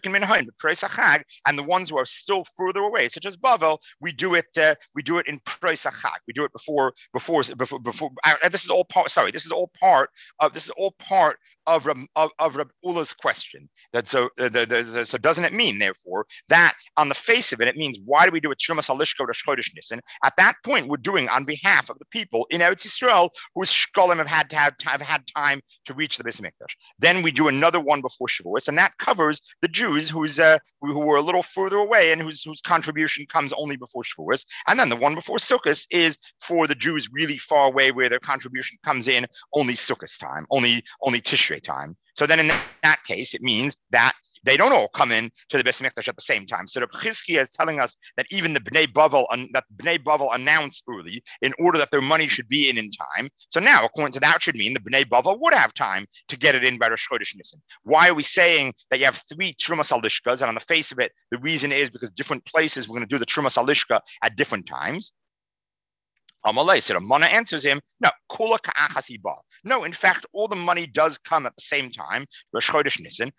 and the ones who are still further away, such as Bavel, we do it in Preis HaChag. We do it before. This is all part of Rab Ula's question. That so doesn't it mean therefore that on the face of it, it means why do we do a Trumas Alishka or Chodesh Nisan? At that point, we're doing on behalf of the people in Eretz Yisrael whose shkolim have had time to reach the Beis Hamikdash. Then we do another one before Shavuos, and that covers the Jews who were a little further away and whose contribution comes only before Shavuos. And then the one before Sukkot is for the Jews really far away where their contribution comes in only Sukkot time, only Tishrei time. So then in that case, it means that they don't all come in to the Beis Hamikdash at the same time. So the Chizkiah is telling us that even the Bnei Bavel announced early in order that their money should be in time. So now, according to that, it should mean the Bnei Bavel would have time to get it in by Rosh Chodesh Nisan. Why are we saying that you have 3 Trumas Alishkas? And on the face of it, the reason is because different places we're going to do the Trumas Alishka at different times. Amalei. So the Mana answers him, no, kula ka'achas iba. No, in fact, all the money does come at the same time. Rosh Chodesh Nisan.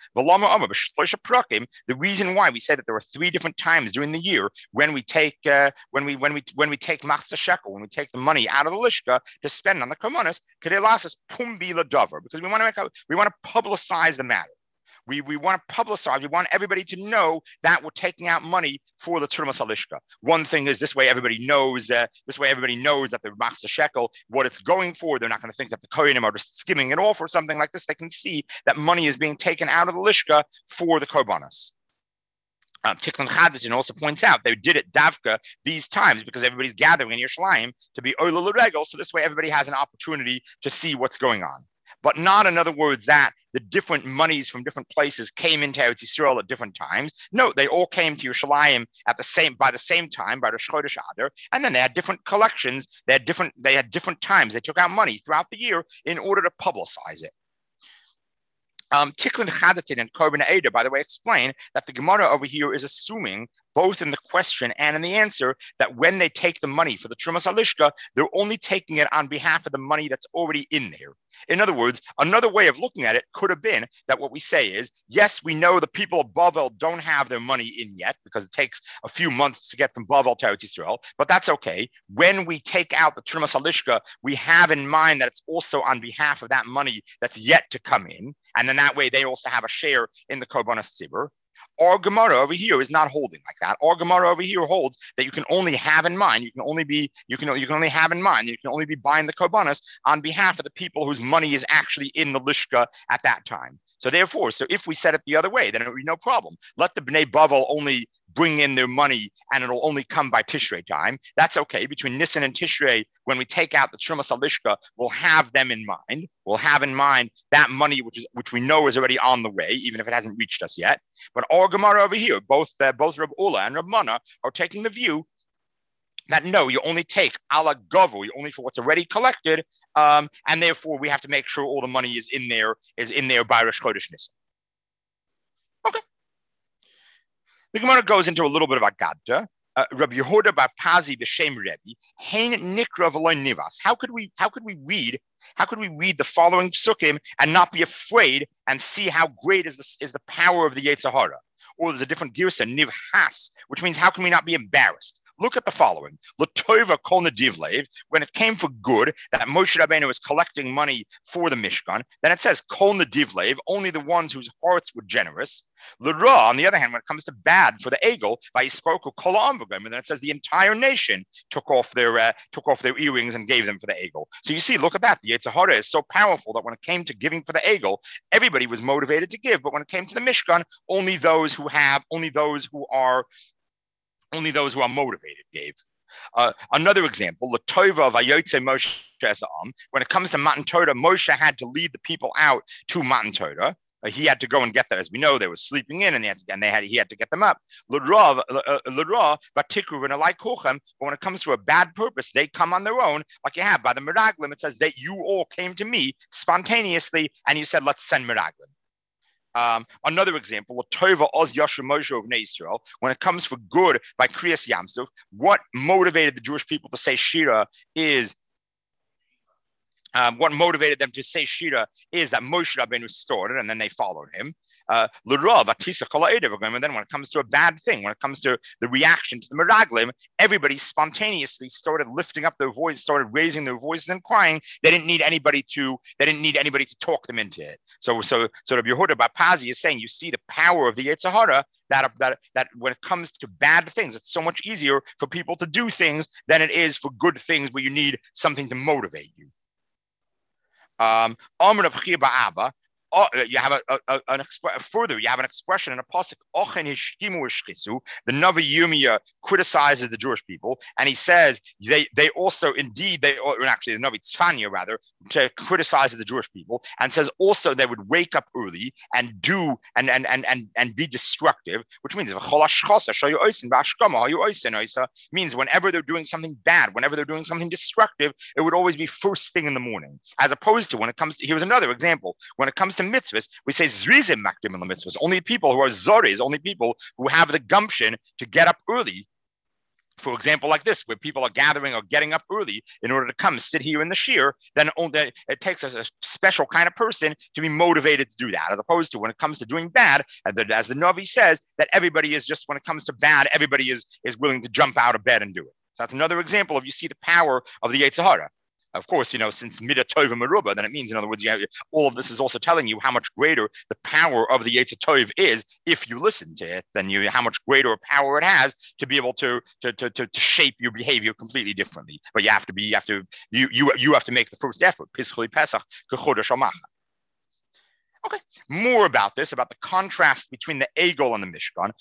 The reason why we say that there are 3 different times during the year when we take machzah shekel, when we take the money out of the lishka to spend on the komonos, kedelasas pumbi ladavar, because we want to publicize the matter. We want to publicize. We want everybody to know that we're taking out money for the Trumas Alishka. One thing is this way everybody knows. That the machzah shekel, what it's going for. They're not going to think that the kohenim are just skimming it off or something like this. They can see that money is being taken out of the lishka for the korbanos. Tiklin Chadashin also points out they did it davka these times because everybody's gathering in Yerushalayim to be oila l'regel. So this way everybody has an opportunity to see what's going on. But not, in other words, that the different monies from different places came into Eretz Yisrael at different times. No, they all came to Yerushalayim by the same time, by the Chodesh Adar, and then they had different collections. They had different times. They took out money throughout the year in order to publicize it. Tiklin Chadatin and Korban Eder, by the way, explain that the Gemara over here is assuming, both in the question and in the answer, that when they take the money for the Trumas Alishka, they're only taking it on behalf of the money that's already in there. In other words, another way of looking at it could have been that what we say is, yes, we know the people of Bavel don't have their money in yet because it takes a few months to get from Bavel to Eretz Yisrael, but that's okay. When we take out the Trumas Alishka, we have in mind that it's also on behalf of that money that's yet to come in, and then that way they also have a share in the Korbanos Tzibur. Our Gemara over here is not holding like that. Our Gemara over here holds that you can only have in mind, you can only be buying the korbanos on behalf of the people whose money is actually in the lishka at that time. So therefore, if we set it the other way, then it would be no problem. Let the Bnei Bavel only bring in their money and it'll only come by Tishrei time. That's okay. Between Nisan and Tishrei, when we take out the Trumas Alishka, we'll have them in mind. We'll have in mind that money which we know is already on the way, even if it hasn't reached us yet. But our Gemara over here, both Rab Ula and Rab Mana are taking the view that no, you only take ala govu, you only for what's already collected, and therefore we have to make sure all the money is in there by Rosh Chodesh Nisan. Okay. The Gemara goes into a little bit of Agadda. Rabbi Yehuda bar Pazi b'Shem Rebbe, Hein Nikra v'Lo Nivas. How could we read the following psukim and not be afraid and see how great is the power of the Yetzer Hara? Or there's a different girsa, Nivhas, which means how can we not be embarrassed? Look at the following. L'toiva kol nedivlev, when it came for good, that Moshe Rabbeinu was collecting money for the Mishkan, then it says kol nedivlev, only the ones whose hearts were generous. L'ra, on the other hand, when it comes to bad for the Egel, by Yispoku kol ha'amvagim, and then it says the entire nation took off their earrings and gave them for the Egel. So you see, look at that. The Yetzer Hara is so powerful that when it came to giving for the Egel, everybody was motivated to give, but when it came to the Mishkan, only those who are motivated gave. Another example, L'tova vayotze Moshe esa'am. When it comes to Matan Torah, Moshe had to lead the people out to Matan Torah. He had to go and get them. As we know, they were sleeping in, and he had to get them up. L'ra v'tikru v'nalai kuchem. But when it comes to a bad purpose, they come on their own, like you have by the Meraglim. It says that you all came to me spontaneously, and you said, "Let's send Meraglim." Another example, Tova Oz Yashar Moshe of Israel, when it comes for good by Kriyas Yamsuf, what motivated the Jewish people to say Shira is what motivated them to say Shira is that Moshe Rabbeinu started, and then they followed him. And then when it comes to a bad thing, when it comes to the reaction to the Meraglim, everybody spontaneously started lifting up their voice, started raising their voices and crying. They didn't need anybody to talk them into it. So Rabbi Yehuda bar Pazi is saying, you see the power of the Yetzer Hara, that when it comes to bad things, it's so much easier for people to do things than it is for good things where you need something to motivate you. You have further. You have an expression in a pasuk. The Navi Yirmiyah criticizes the Jewish people, and he says they also indeed actually the Navi Tzfanya rather criticizes the Jewish people, and says also they would wake up early and do and be destructive, which means means whenever they're doing something bad, whenever they're doing something destructive, it would always be first thing in the morning, as opposed to when it comes to, here's another example, when it comes to mitzvahs, we say zrizim makdim in the mitzvahs. Only people who are zoris, only people who have the gumption to get up early. For example, like this, where people are gathering or getting up early in order to come sit here in the shir, then it takes a special kind of person to be motivated to do that, as opposed to when it comes to doing bad, as the Navi says, that everybody is just, when it comes to bad, everybody is willing to jump out of bed and do it. So that's another example of, you see the power of the Yetzer Hara. Of course, since Midah Tova Meruba, then it means, in other words, all of this is also telling you how much greater the power of the Yetzer Tov is if you listen to it, than how much greater a power it has to be able to shape your behavior completely differently. But you have to make the first effort. Pischli Pesach Kechodesh Hamacha. Okay, more about this, about the contrast between the Egel and the Mishkan.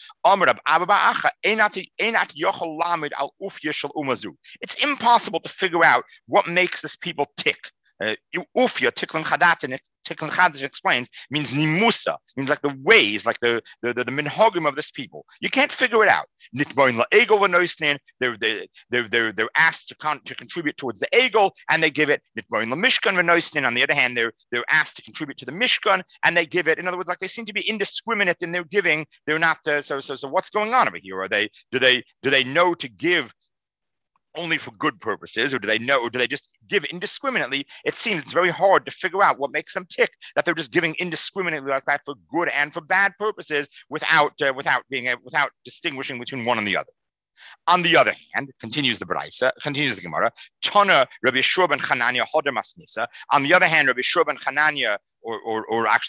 It's impossible to figure out what makes this people tick. Ufya, Tikkun Chadash explains, means nimusa, means like the ways, like the minhagim of this people. You can't figure it out. They're asked to contribute towards the egel, and they give it. On the other hand, they're asked to contribute to the Mishkan, and they give it. In other words, like they seem to be indiscriminate in their giving. They're not. So what's going on over here? Do they know to give only for good purposes, or do they just give indiscriminately? It seems it's very hard to figure out what makes them tick, that they're just giving indiscriminately like that for good and for bad purposes without distinguishing between one and the other. On the other hand, continues the Gemara, Tana Rabbi Yeshua ben Chananya Hoder Masnisa. On the other hand, Rabbi Yeshua ben Chananya, Rabbi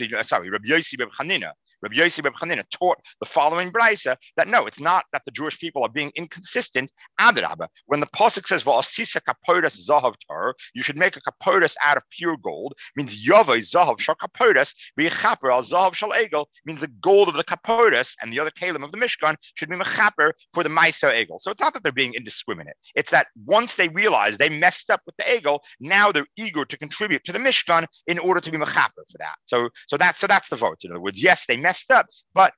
Yossi ben Chanina. Rabbi Yossi ben Chanina taught the following brisa, that no, it's not that the Jewish people are being inconsistent. Adrabah, when the pasuk says va'asisa kapodas zahav tar, you should make a kapodas out of pure gold, means yavai zahav shal kapodas v'yechaper al zahav shal egel, means the gold of the kapodas and the other kalim of the Mishkan should be mechaper for the ma'aser egel. So it's not that they're being indiscriminate. It's that once they realize they messed up with the egel, now they're eager to contribute to the Mishkan in order to be mechaper for that. So that's the vote. In other words, yes, they messed up, but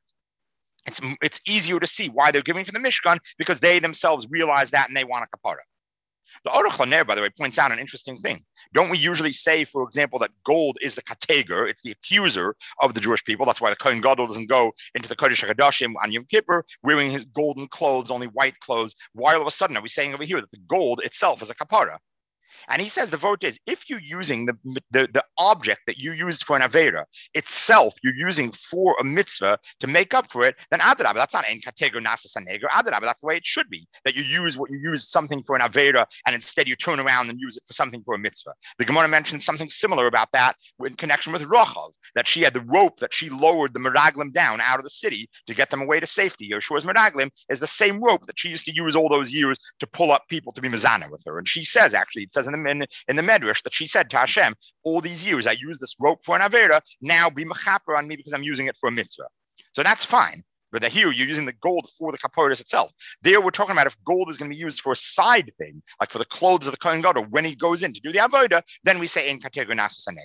it's easier to see why they're giving for the Mishkan, because they themselves realize that and they want a kapara. The Aruch LaNer, by the way, points out an interesting thing. Don't we usually say, for example, that gold is the kateger, it's the accuser of the Jewish people? That's why the Kohen Gadol doesn't go into the Kodesh HaKadoshim on Yom Kippur wearing his golden clothes, only white clothes. Why all of a sudden are we saying over here that the gold itself is a kapara? And he says the vote is, if you're using the object that you used for an Avera itself, you're using for a mitzvah to make up for it, then Adrabah, that's not en kateger nasas haneger. Adrabah, that's the way it should be, that you use something for an Avera and instead you turn around and use it for something for a mitzvah. The Gemara mentions something similar about that in connection with Rachav, that she had the rope that she lowered the Meraglim down out of the city to get them away to safety. Yeshua's Meraglim is the same rope that she used to use all those years to pull up people to be mezana with her. And she says, actually, it says in the Medrash that she said to Hashem, all these years I used this rope for an Avera, now be mechaper on me because I'm using it for a mitzvah. So that's fine. But here you're using the gold for the kaporos itself. There we're talking about if gold is going to be used for a side thing, like for the clothes of the Kohen Gadol, when he goes in to do the avoda, then we say in kateger nasas haneg.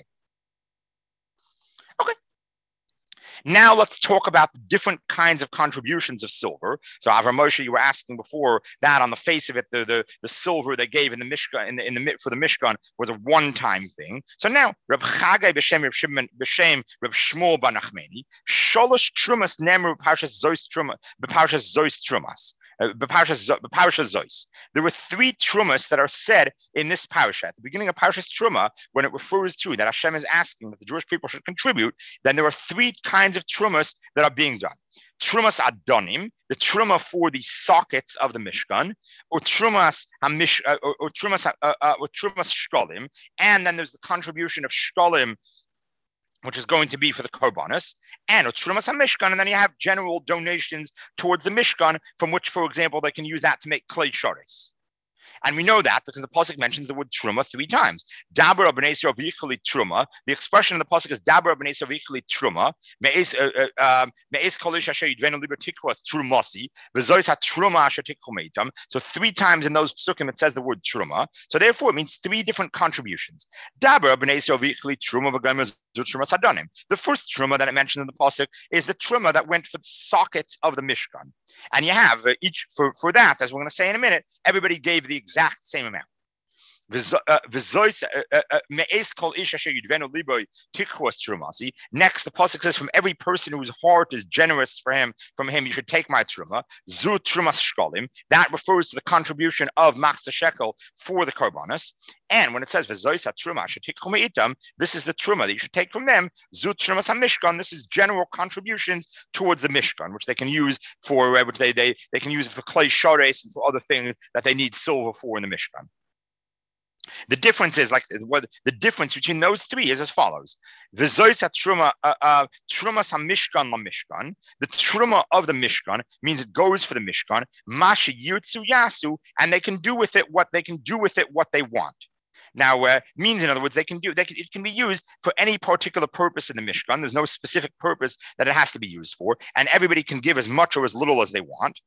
Okay. Now let's talk about the different kinds of contributions of silver. So Avram Moshe, you were asking before that on the face of it, the silver they gave in the Mishkan for the Mishkan was a one-time thing. So now Reb Chagai b'shem Reb Shmuel bar Nachmani, sholosh trumas nemru b'parshas Zos Trumas. Parashas Zois. There were 3 trumas that are said in this parasha. At the beginning of Parashas Truma, when it refers to that Hashem is asking that the Jewish people should contribute, then there are 3 kinds of trumas that are being done. Trumas Adonim, the truma for the sockets of the Mishkan, or trumas shkolim, and then there's the contribution of shkolim, which is going to be for the korbanos, and trumas hamishkan, and then you have general donations towards the Mishkan, from which, for example, they can use that to make clay shares. And we know that because the pasuk mentions the word truma 3 times. Daber b'nei Yisrael v'yichli truma. The expression in the pasuk is daber b'nei Yisrael v'yichli truma. Me'ez kol ish asher yidvenu liber tikvas trumasi. V'zois ha-truma asher tikchu meitam. So 3 times in those psukim it says the word truma. So therefore it means 3 different contributions. Daber b'nei Yisrael v'yichli truma v'gam truma sadonim. The first truma that it mentioned in the pasuk is the truma that went for the sockets of the Mishkan. And you have each for that, as we're going to say in a minute, everybody gave the exact same amount. Next, the pasuk says, from every person whose heart is generous from him, you should take my truma. Zu trumas shkolim. That refers to the contribution of machzah shekel for the korbanos. And when it says v'zois truma shetikchu meitam, this is the truma that you should take from them. Zu trumas hamishkan. This is general contributions towards the Mishkan, which they can use for which they can use it for clay shares and for other things that they need silver for in the Mishkan. The difference is the difference between those 3 is as follows: V'zois truma trumas hamishkan lamishkan. The truma of the Mishkan means it goes for the Mishkan. Masha yirtzu yasu, and they can do with it what they want. Now, means in other words, it can be used for any particular purpose in the Mishkan. There's no specific purpose that it has to be used for, and everybody can give as much or as little as they want.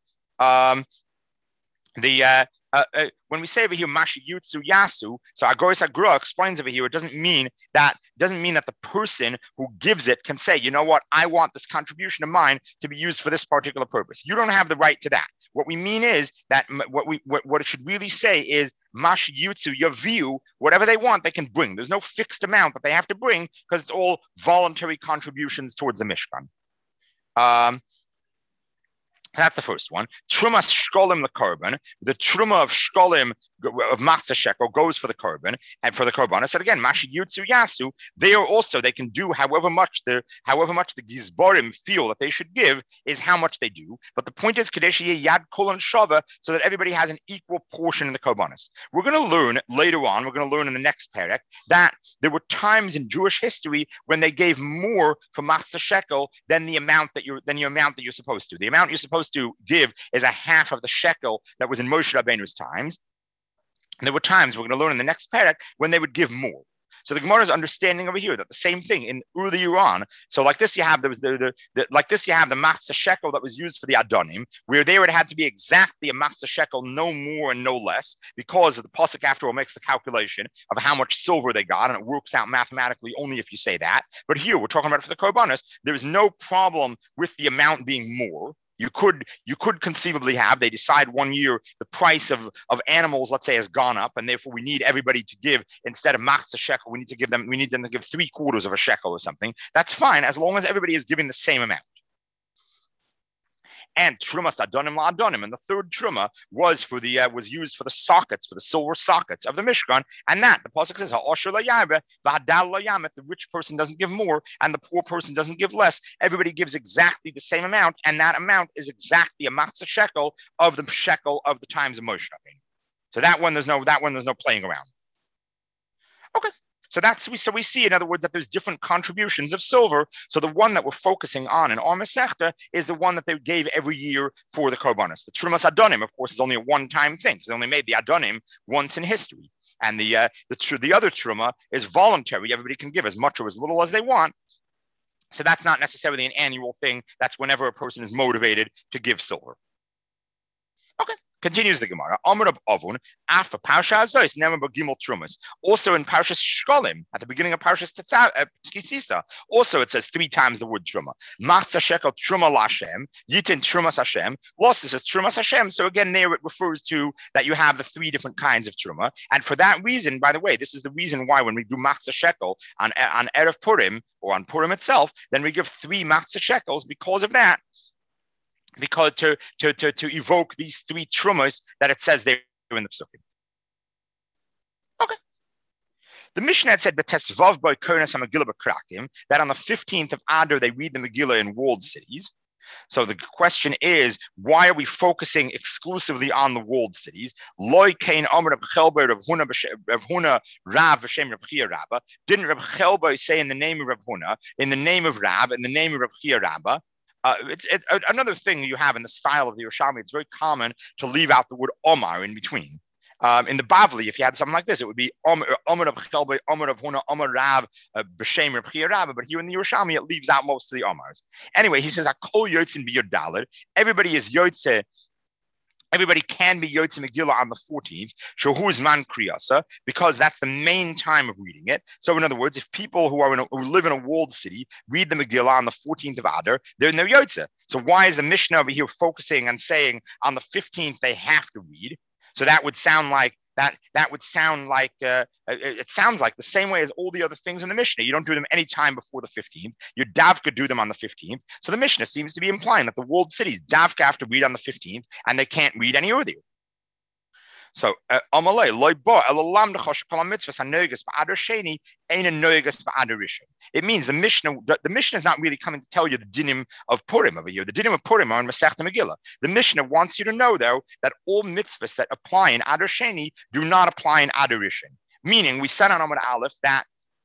When we say over here Mashi Yutsu Yasu, so Agoris Agra explains over here, it doesn't mean that the person who gives it can say, you know what, I want this contribution of mine to be used for this particular purpose. You don't have the right to that. What we mean is that what it should really say is Mashi Yutsu Yaviu, whatever they want, they can bring. There's no fixed amount that they have to bring because it's all voluntary contributions towards the Mishkan. That's the first one. Trumas shkolim lekorban. The truma of shkolim of machzah shekel goes for the korban and for the korban. I said again, mashi yutzu yasu. They can do however much the gizborim feel that they should give is how much they do. But the point is kadesh yad kol and shava, so that everybody has an equal portion in the korbanos. We're going to learn later on. We're going to learn in the next parak that there were times in Jewish history when they gave more for machzah shekel than the amount that you're supposed to. The amount you're supposed to give is a half of the shekel that was in Moshe Rabbeinu's times. And there were times, we're going to learn in the next parak, when they would give more. So the Gemara is understanding over here that the same thing in Ur the Iran. So like this, you have the machzah shekel that was used for the Adonim, where there it had to be exactly a machzah shekel, no more and no less, because the pasuk after all makes the calculation of how much silver they got, and it works out mathematically only if you say that. But here we're talking about it for the korbanos. There is no problem with the amount being more. You could conceivably have, they decide one year the price of animals, let's say, has gone up, and therefore we need everybody to give, instead of machzah shekel, we need them to give 3/4 of a shekel or something. That's fine, as long as everybody is giving the same amount. And trumas adonim la'adonim, and the third truma was used for the sockets, for the silver sockets of the Mishkan, and that the pasuk says ha'osher la'yarbe v'hadal la'yamet. The rich person doesn't give more, and the poor person doesn't give less. Everybody gives exactly the same amount, and that amount is exactly a machzah shekel of the times of Moshe Rabbeinu. So that one there's no playing around. Okay. So we see, in other words, that there's different contributions of silver. So the one that we're focusing on in our Masechta is the one that they gave every year for the korbanos. The Trumas Adonim, of course, is only a one-time thing. So they only made the Adonim once in history. And the other Truma is voluntary. Everybody can give as much or as little as they want. So that's not necessarily an annual thing. That's whenever a person is motivated to give silver. Okay. Continues the Gemara. Amar of Avun, after Parsha Azois, never Gimel Trumas. Also in Parshas Shkolim, at the beginning of Parshas Kisisa, also it says 3 times the word Truma. Matzah shekel Truma Lashem, Yitin Trumas Hashem. Also it says Trumas Hashem. So again, there it refers to that you have the 3 different kinds of Truma. And for that reason, by the way, this is the reason why when we do Matzah shekel on Erev Purim or on Purim itself, then we give 3 Matzah shekels because of that. because to evoke these three trumas that it says they're in the psukim. Okay. The Mishnah had said B'tesvav by Konas HaMegillah B'krakim that on the 15th of Adar they read the Megillah in walled cities. So the question is, why are we focusing exclusively on the walled cities? Loi Kain Amar Reb Chelba Rav Huna Rav V'Shem Reb Chia Rabba. Didn't Reb Chelba say in the name of Reb Huna, in the name of Rav, in the name of Reb Chia Rabba? It's another thing you have in the style of the Yerushalmi. It's very common to leave out the word Omar in between. In the Bavli, if you had something like this, it would be Omer of Chelbe, Omer of Huna, Omer Rav, B'Shem Reb Chia Rabba. But here in the Yerushalmi, it leaves out most of the Omars. Anyway, he says, Akol Yotzin B'Yod Daled. Everybody is Yotze. Everybody can be Yotze Megillah on the 14th, Shohu's Man Kriyasa, because that's the main time of reading it. So, in other words, if people who live in a walled city read the Megillah on the 14th of Adar, they're in their Yotze. So, why is the Mishnah over here focusing on saying on the 15th they have to read? So that would sound like it sounds like the same way as all the other things in the Mishnah. You don't do them any time before the 15th. Your davka do them on the 15th. So the Mishnah seems to be implying that the walled cities davka have to read on the 15th and they can't read any earlier. So it means the Mishnah is not really coming to tell you the dinim of Purim over here. The dinim of Purim are in Masechta Megillah. The Mishnah wants you to know, though, that all mitzvahs that apply in Adar Sheni do not apply in Adar Rishon. Meaning, we said on Amud Aleph that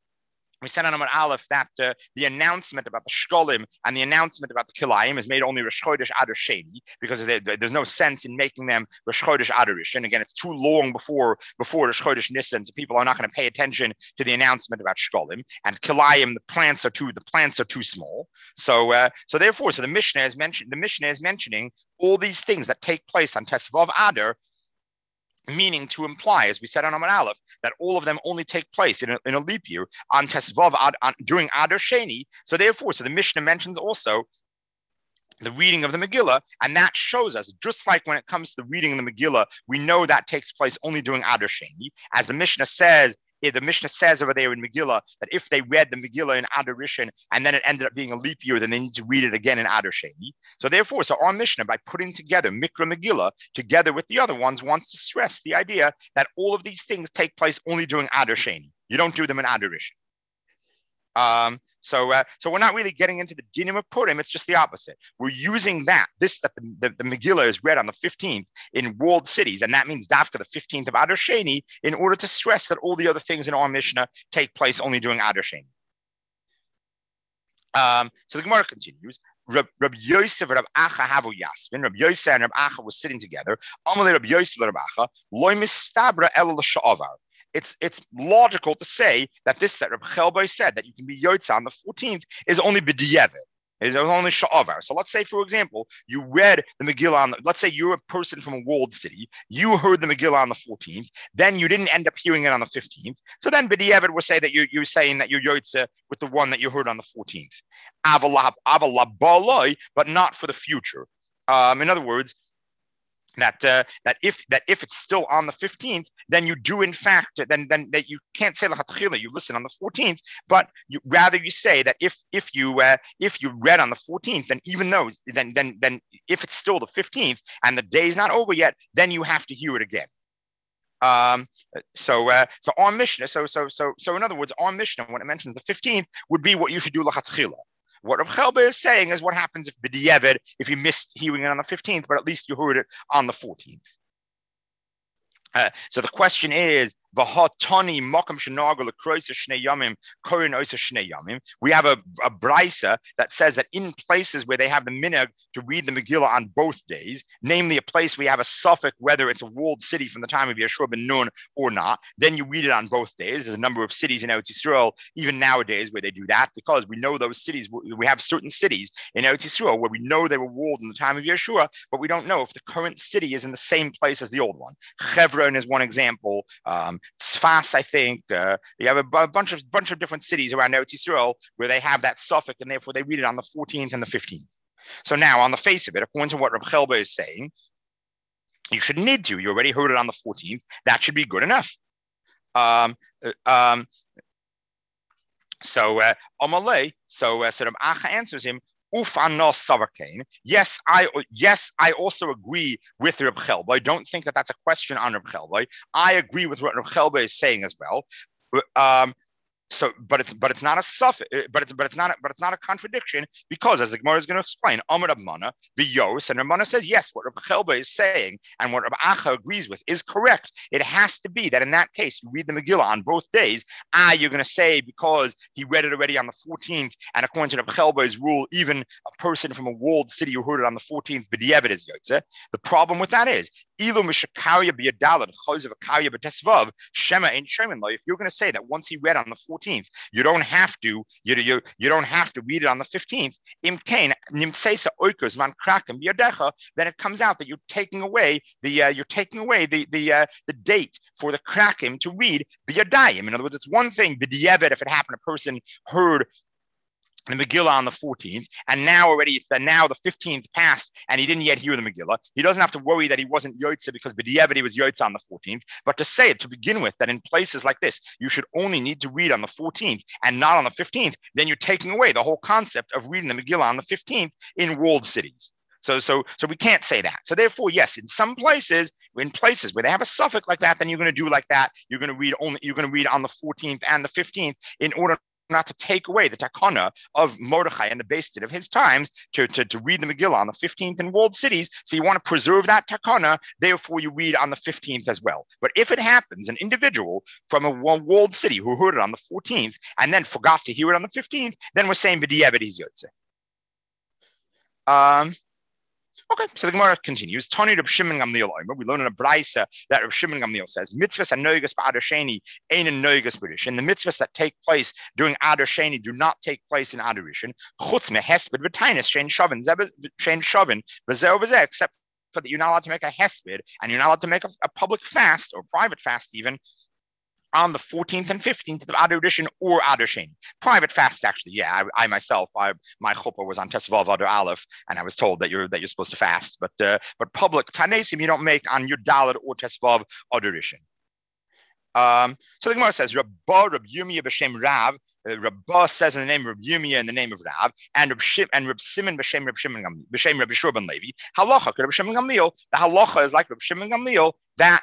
the announcement about the Shkolim and the announcement about the Kilayim is made only Rosh Chodesh Adar Sheni, because there's no sense in making them Rosh Chodesh Adar Rishon. Again, it's too long before Rosh Chodesh Nisan, so people are not going to pay attention to the announcement about Shkolim. And Kilayim, the plants are too small. So the Mishnah is mentioning all these things that take place on Tesvav Adar, meaning to imply, as we said on Amud Aleph, that all of them only take place in a leap year on Tesvav during Adar Sheni. So the Mishnah mentions also the reading of the Megillah, and that shows us, just like when it comes to the reading of the Megillah, we know that takes place only during Adar Sheni. As the Mishnah says over there in Megillah that if they read the Megillah in Adar Rishon and then it ended up being a leap year, then they need to read it again in Adar Sheni. So our Mishnah, by putting together Mikra Megillah together with the other ones, wants to stress the idea that all of these things take place only during Adar Sheni. You don't do them in Adar Rishon. So we're not really getting into the dinim of Purim. It's just the opposite. We're using that the Megillah is read on the 15th in walled cities, and that means Dafka the 15th of Adar Sheni, in order to stress that all the other things in our Mishnah take place only during Adar Sheni. So the Gemara continues. Rab Yosef and Rab Acha havu Yasmin. Rab Yosef and Rab Acha were sitting together. Amalei Rab Yosef and Rab Acha loy mistabra el l'sha'avar. It's logical to say that Reb Chelba said that you can be Yotza on the 14th is only b'diavad. It's only sha'avar. So let's say, for example, you read the Megillah let's say you're a person from a walled city. You heard the Megillah on the 14th. Then you didn't end up hearing it on the 15th. So then b'diavad will say that you're saying that you're Yotza with the one that you heard on the 14th. Avalab, but not for the future. In other words, that if it's still on the 15th, then you do in fact then that you can't say l'chatchila, you listen on the 14th, but you say that if you read on the 14th, then even though then if it's still the 15th and the day's not over yet, then you have to hear it again. So our Mishnah, so in other words, our Mishnah, when it mentions the 15th, would be what you should do l'chatchila. What Reb Chelba is saying is what happens if b'diavad, if you missed hearing it on the 15th, but at least you heard it on the 14th. So the question is, we have a brisa that says that in places where they have the minhag to read the Megillah on both days, namely a place we have a suffix whether it's a walled city from the time of Yeshua ben Nun or not, then you read it on both days. There's a number of cities in Eretz Yisrael, even nowadays, where they do that, because we know those cities, we have certain cities in Eretz Yisrael where we know they were walled in the time of Yeshua, but we don't know if the current city is in the same place as the old one. Hebron is one example. Tzfas, I think. You have a bunch of different cities around Eretz Yisrael where they have that suffix, and therefore they read it on the 14th and the 15th. So now, on the face of it, according to what Reb Chelba is saying, you shouldn't need to. You already heard it on the 14th. That should be good enough. So Reb Acha answers him, Ufanos Savarkane. Yes, I also agree with Reb Chelba. I don't think that that's a question on Reb Chelba. I agree with what Reb Chelba is saying as well. So, but it's not a suffix, but it's not a contradiction, because, as the Gemara is going to explain, Amar Abmana v'Yos, and Ramana says yes, what Rabbi Chelba is saying and what Rabbi Acha agrees with is correct. It has to be that in that case you read the Megillah on both days. You're going to say because he read it already on the 14th, and according to Rabbi Chelba's rule, even a person from a walled city who heard it on the 14th, b'diavad is yotze. The problem with that is, if you're going to say that once he read on the 14th, you don't have to read it on the 15th, then it comes out that you're taking away the date for the krakim to read biyadayim. In other words, it's one thing b'diavad if it happened a person heard the Megillah on the 14th, and now the 15th passed, and he didn't yet hear the Megillah. He doesn't have to worry that he wasn't Yotze because B'diavad he was Yotze on the 14th. But to say it to begin with, that in places like this, you should only need to read on the 14th and not on the 15th, then you're taking away the whole concept of reading the Megillah on the 15th in walled cities. So we can't say that. So therefore, yes, in some places, where they have a suffix like that, then you're going to do like that. You're going to read on the 14th and the 15th in order not to take away the takana of Mordechai and the Beis Din of his times to read the Megillah on the 15th in walled cities. So you want to preserve that takana, therefore you read on the 15th as well. But if it happens, an individual from a walled city who heard it on the 14th and then forgot to hear it on the 15th, then we're saying b'diavad he's yotze. Okay, so the Gemara continues. Tani Reb Shimon Gamliel Omer. We learn in a brayso that Reb Shimon Gamliel says, "Mitzvahs anoigas ba'adar sheni ein anoigas b'rishon." The mitzvahs that take place during adar sheni do not take place in adar rishon. Chutz mehesped v'tainis shein shavin v'zeh v'zeh, except for that you're not allowed to make a hesped and you're not allowed to make a public fast or private fast even on the 14th and 15th of Adar Rishon or Adar Sheni. Private fasts, actually, yeah. I myself, my chuppah was on Tesvav Adar Aleph, and I was told that you're supposed to fast. But public Tanesim you don't make on your Dalet or Tesvav Adar Rishon. So the Gemara says, Rabba Yumiyah b'shem Rav. Rabba says in the name of Yumiyah in the name of Rav, and Reb Simon b'shem Reb Yeshua ben Levi. Halacha, Reb Shimon Gamliel. The halacha is like Reb Shimon Gamliel that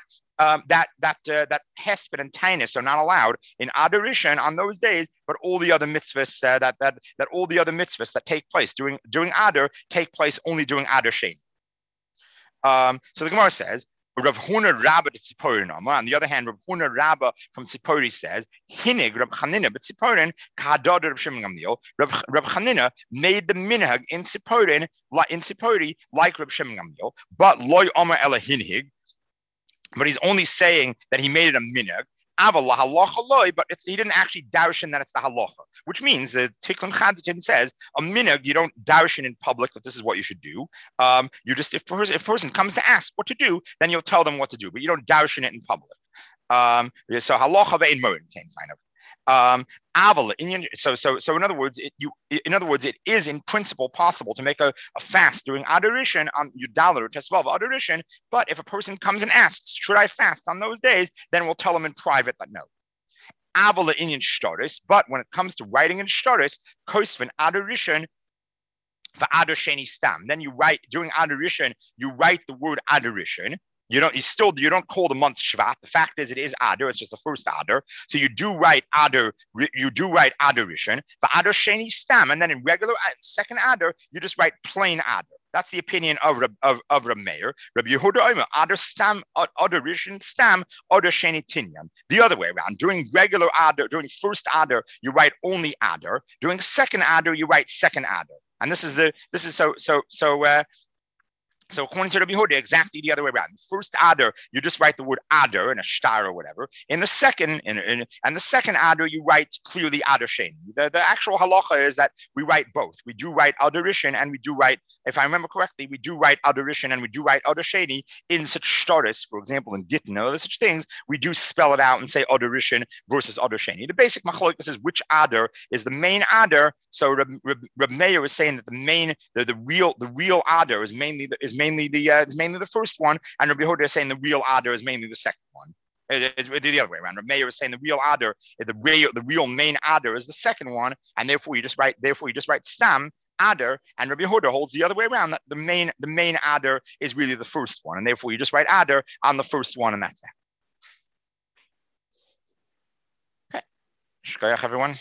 hesped and tainus are not allowed in Adar Rishon on those days, but all the other mitzvahs that all the other mitzvahs that take place during Adar take place only during Adar Sheni. So the Gemara says, Rav Huna Rabba Tziporin. On the other hand, Rav Huna Rabba from Tzipori says, Hinig Rav Chanina but Tziporin Kahadad Rav Shimon Gamliel. Rav Chanina made the minhag in Tzipori like Rav Shimon Gamliel, but loy Omer ela hinig. But he's only saying that he made it a minhag. But he didn't actually darshan that it's the halacha, which means that Tikkun Chaditin says a minhag you don't darshan in public that this is what you should do. You just if a person comes to ask what to do, then you'll tell them what to do, but you don't darshan it in public. So halacha ve'in moed kind of. So in other words, it is in principle possible to make a fast during Adar Rishon on Yudaler or Tesvav Adar Rishon, but if a person comes and asks, should I fast on those days, then we'll tell them in private that no. Avala inyan shtaris, but when it comes to writing in shtaris, kosvin Adar Rishon for Adar Sheni stam. Then you write during Adar Rishon, you write the word Adar Rishon. You don't call the month Shvat. The fact is, it is Adar. It's just the first Adar. So you do write Adar. You do write Adar Rishon. The Adar Sheni stam, and then in regular second Adar, you just write plain Adar. That's the opinion of Reb Meir. Reb Yehuda Omer Adar stam, Adar Rishon stam, Adar Sheni tinyan. The other way around. During regular Adar, during first Adar, you write only Adar. During second Adar, you write second Adar. And this is So according to Rabbi Yehuda, exactly the other way around. First Adar, you just write the word Adar in a shtar or whatever. In the second, and the second Adar, you write clearly Adar Sheni. The actual halacha is that we write both. We do write Adar Rishon and we do write, if I remember correctly, we do write Adar Rishon and we do write Adar Sheni in such shtaris. For example, in Gittin, or such things, we do spell it out and say Adar Rishon versus Adar Sheni. The basic machlokes is which Adar is the main Adar. So Reb Meir is saying that the real Adar is mainly the first one, and Rabbi Yehuda is saying the real Adar is mainly the second one. It's the other way around. Rabbi Meir is saying the real Adar, the real main Adar is the second one, and therefore you just write stam Adar, and Rabbi Yehuda holds the other way around, that the main Adar is really the first one, and therefore you just write Adar on the first one, and that's that. Okay. Shkoyach, everyone.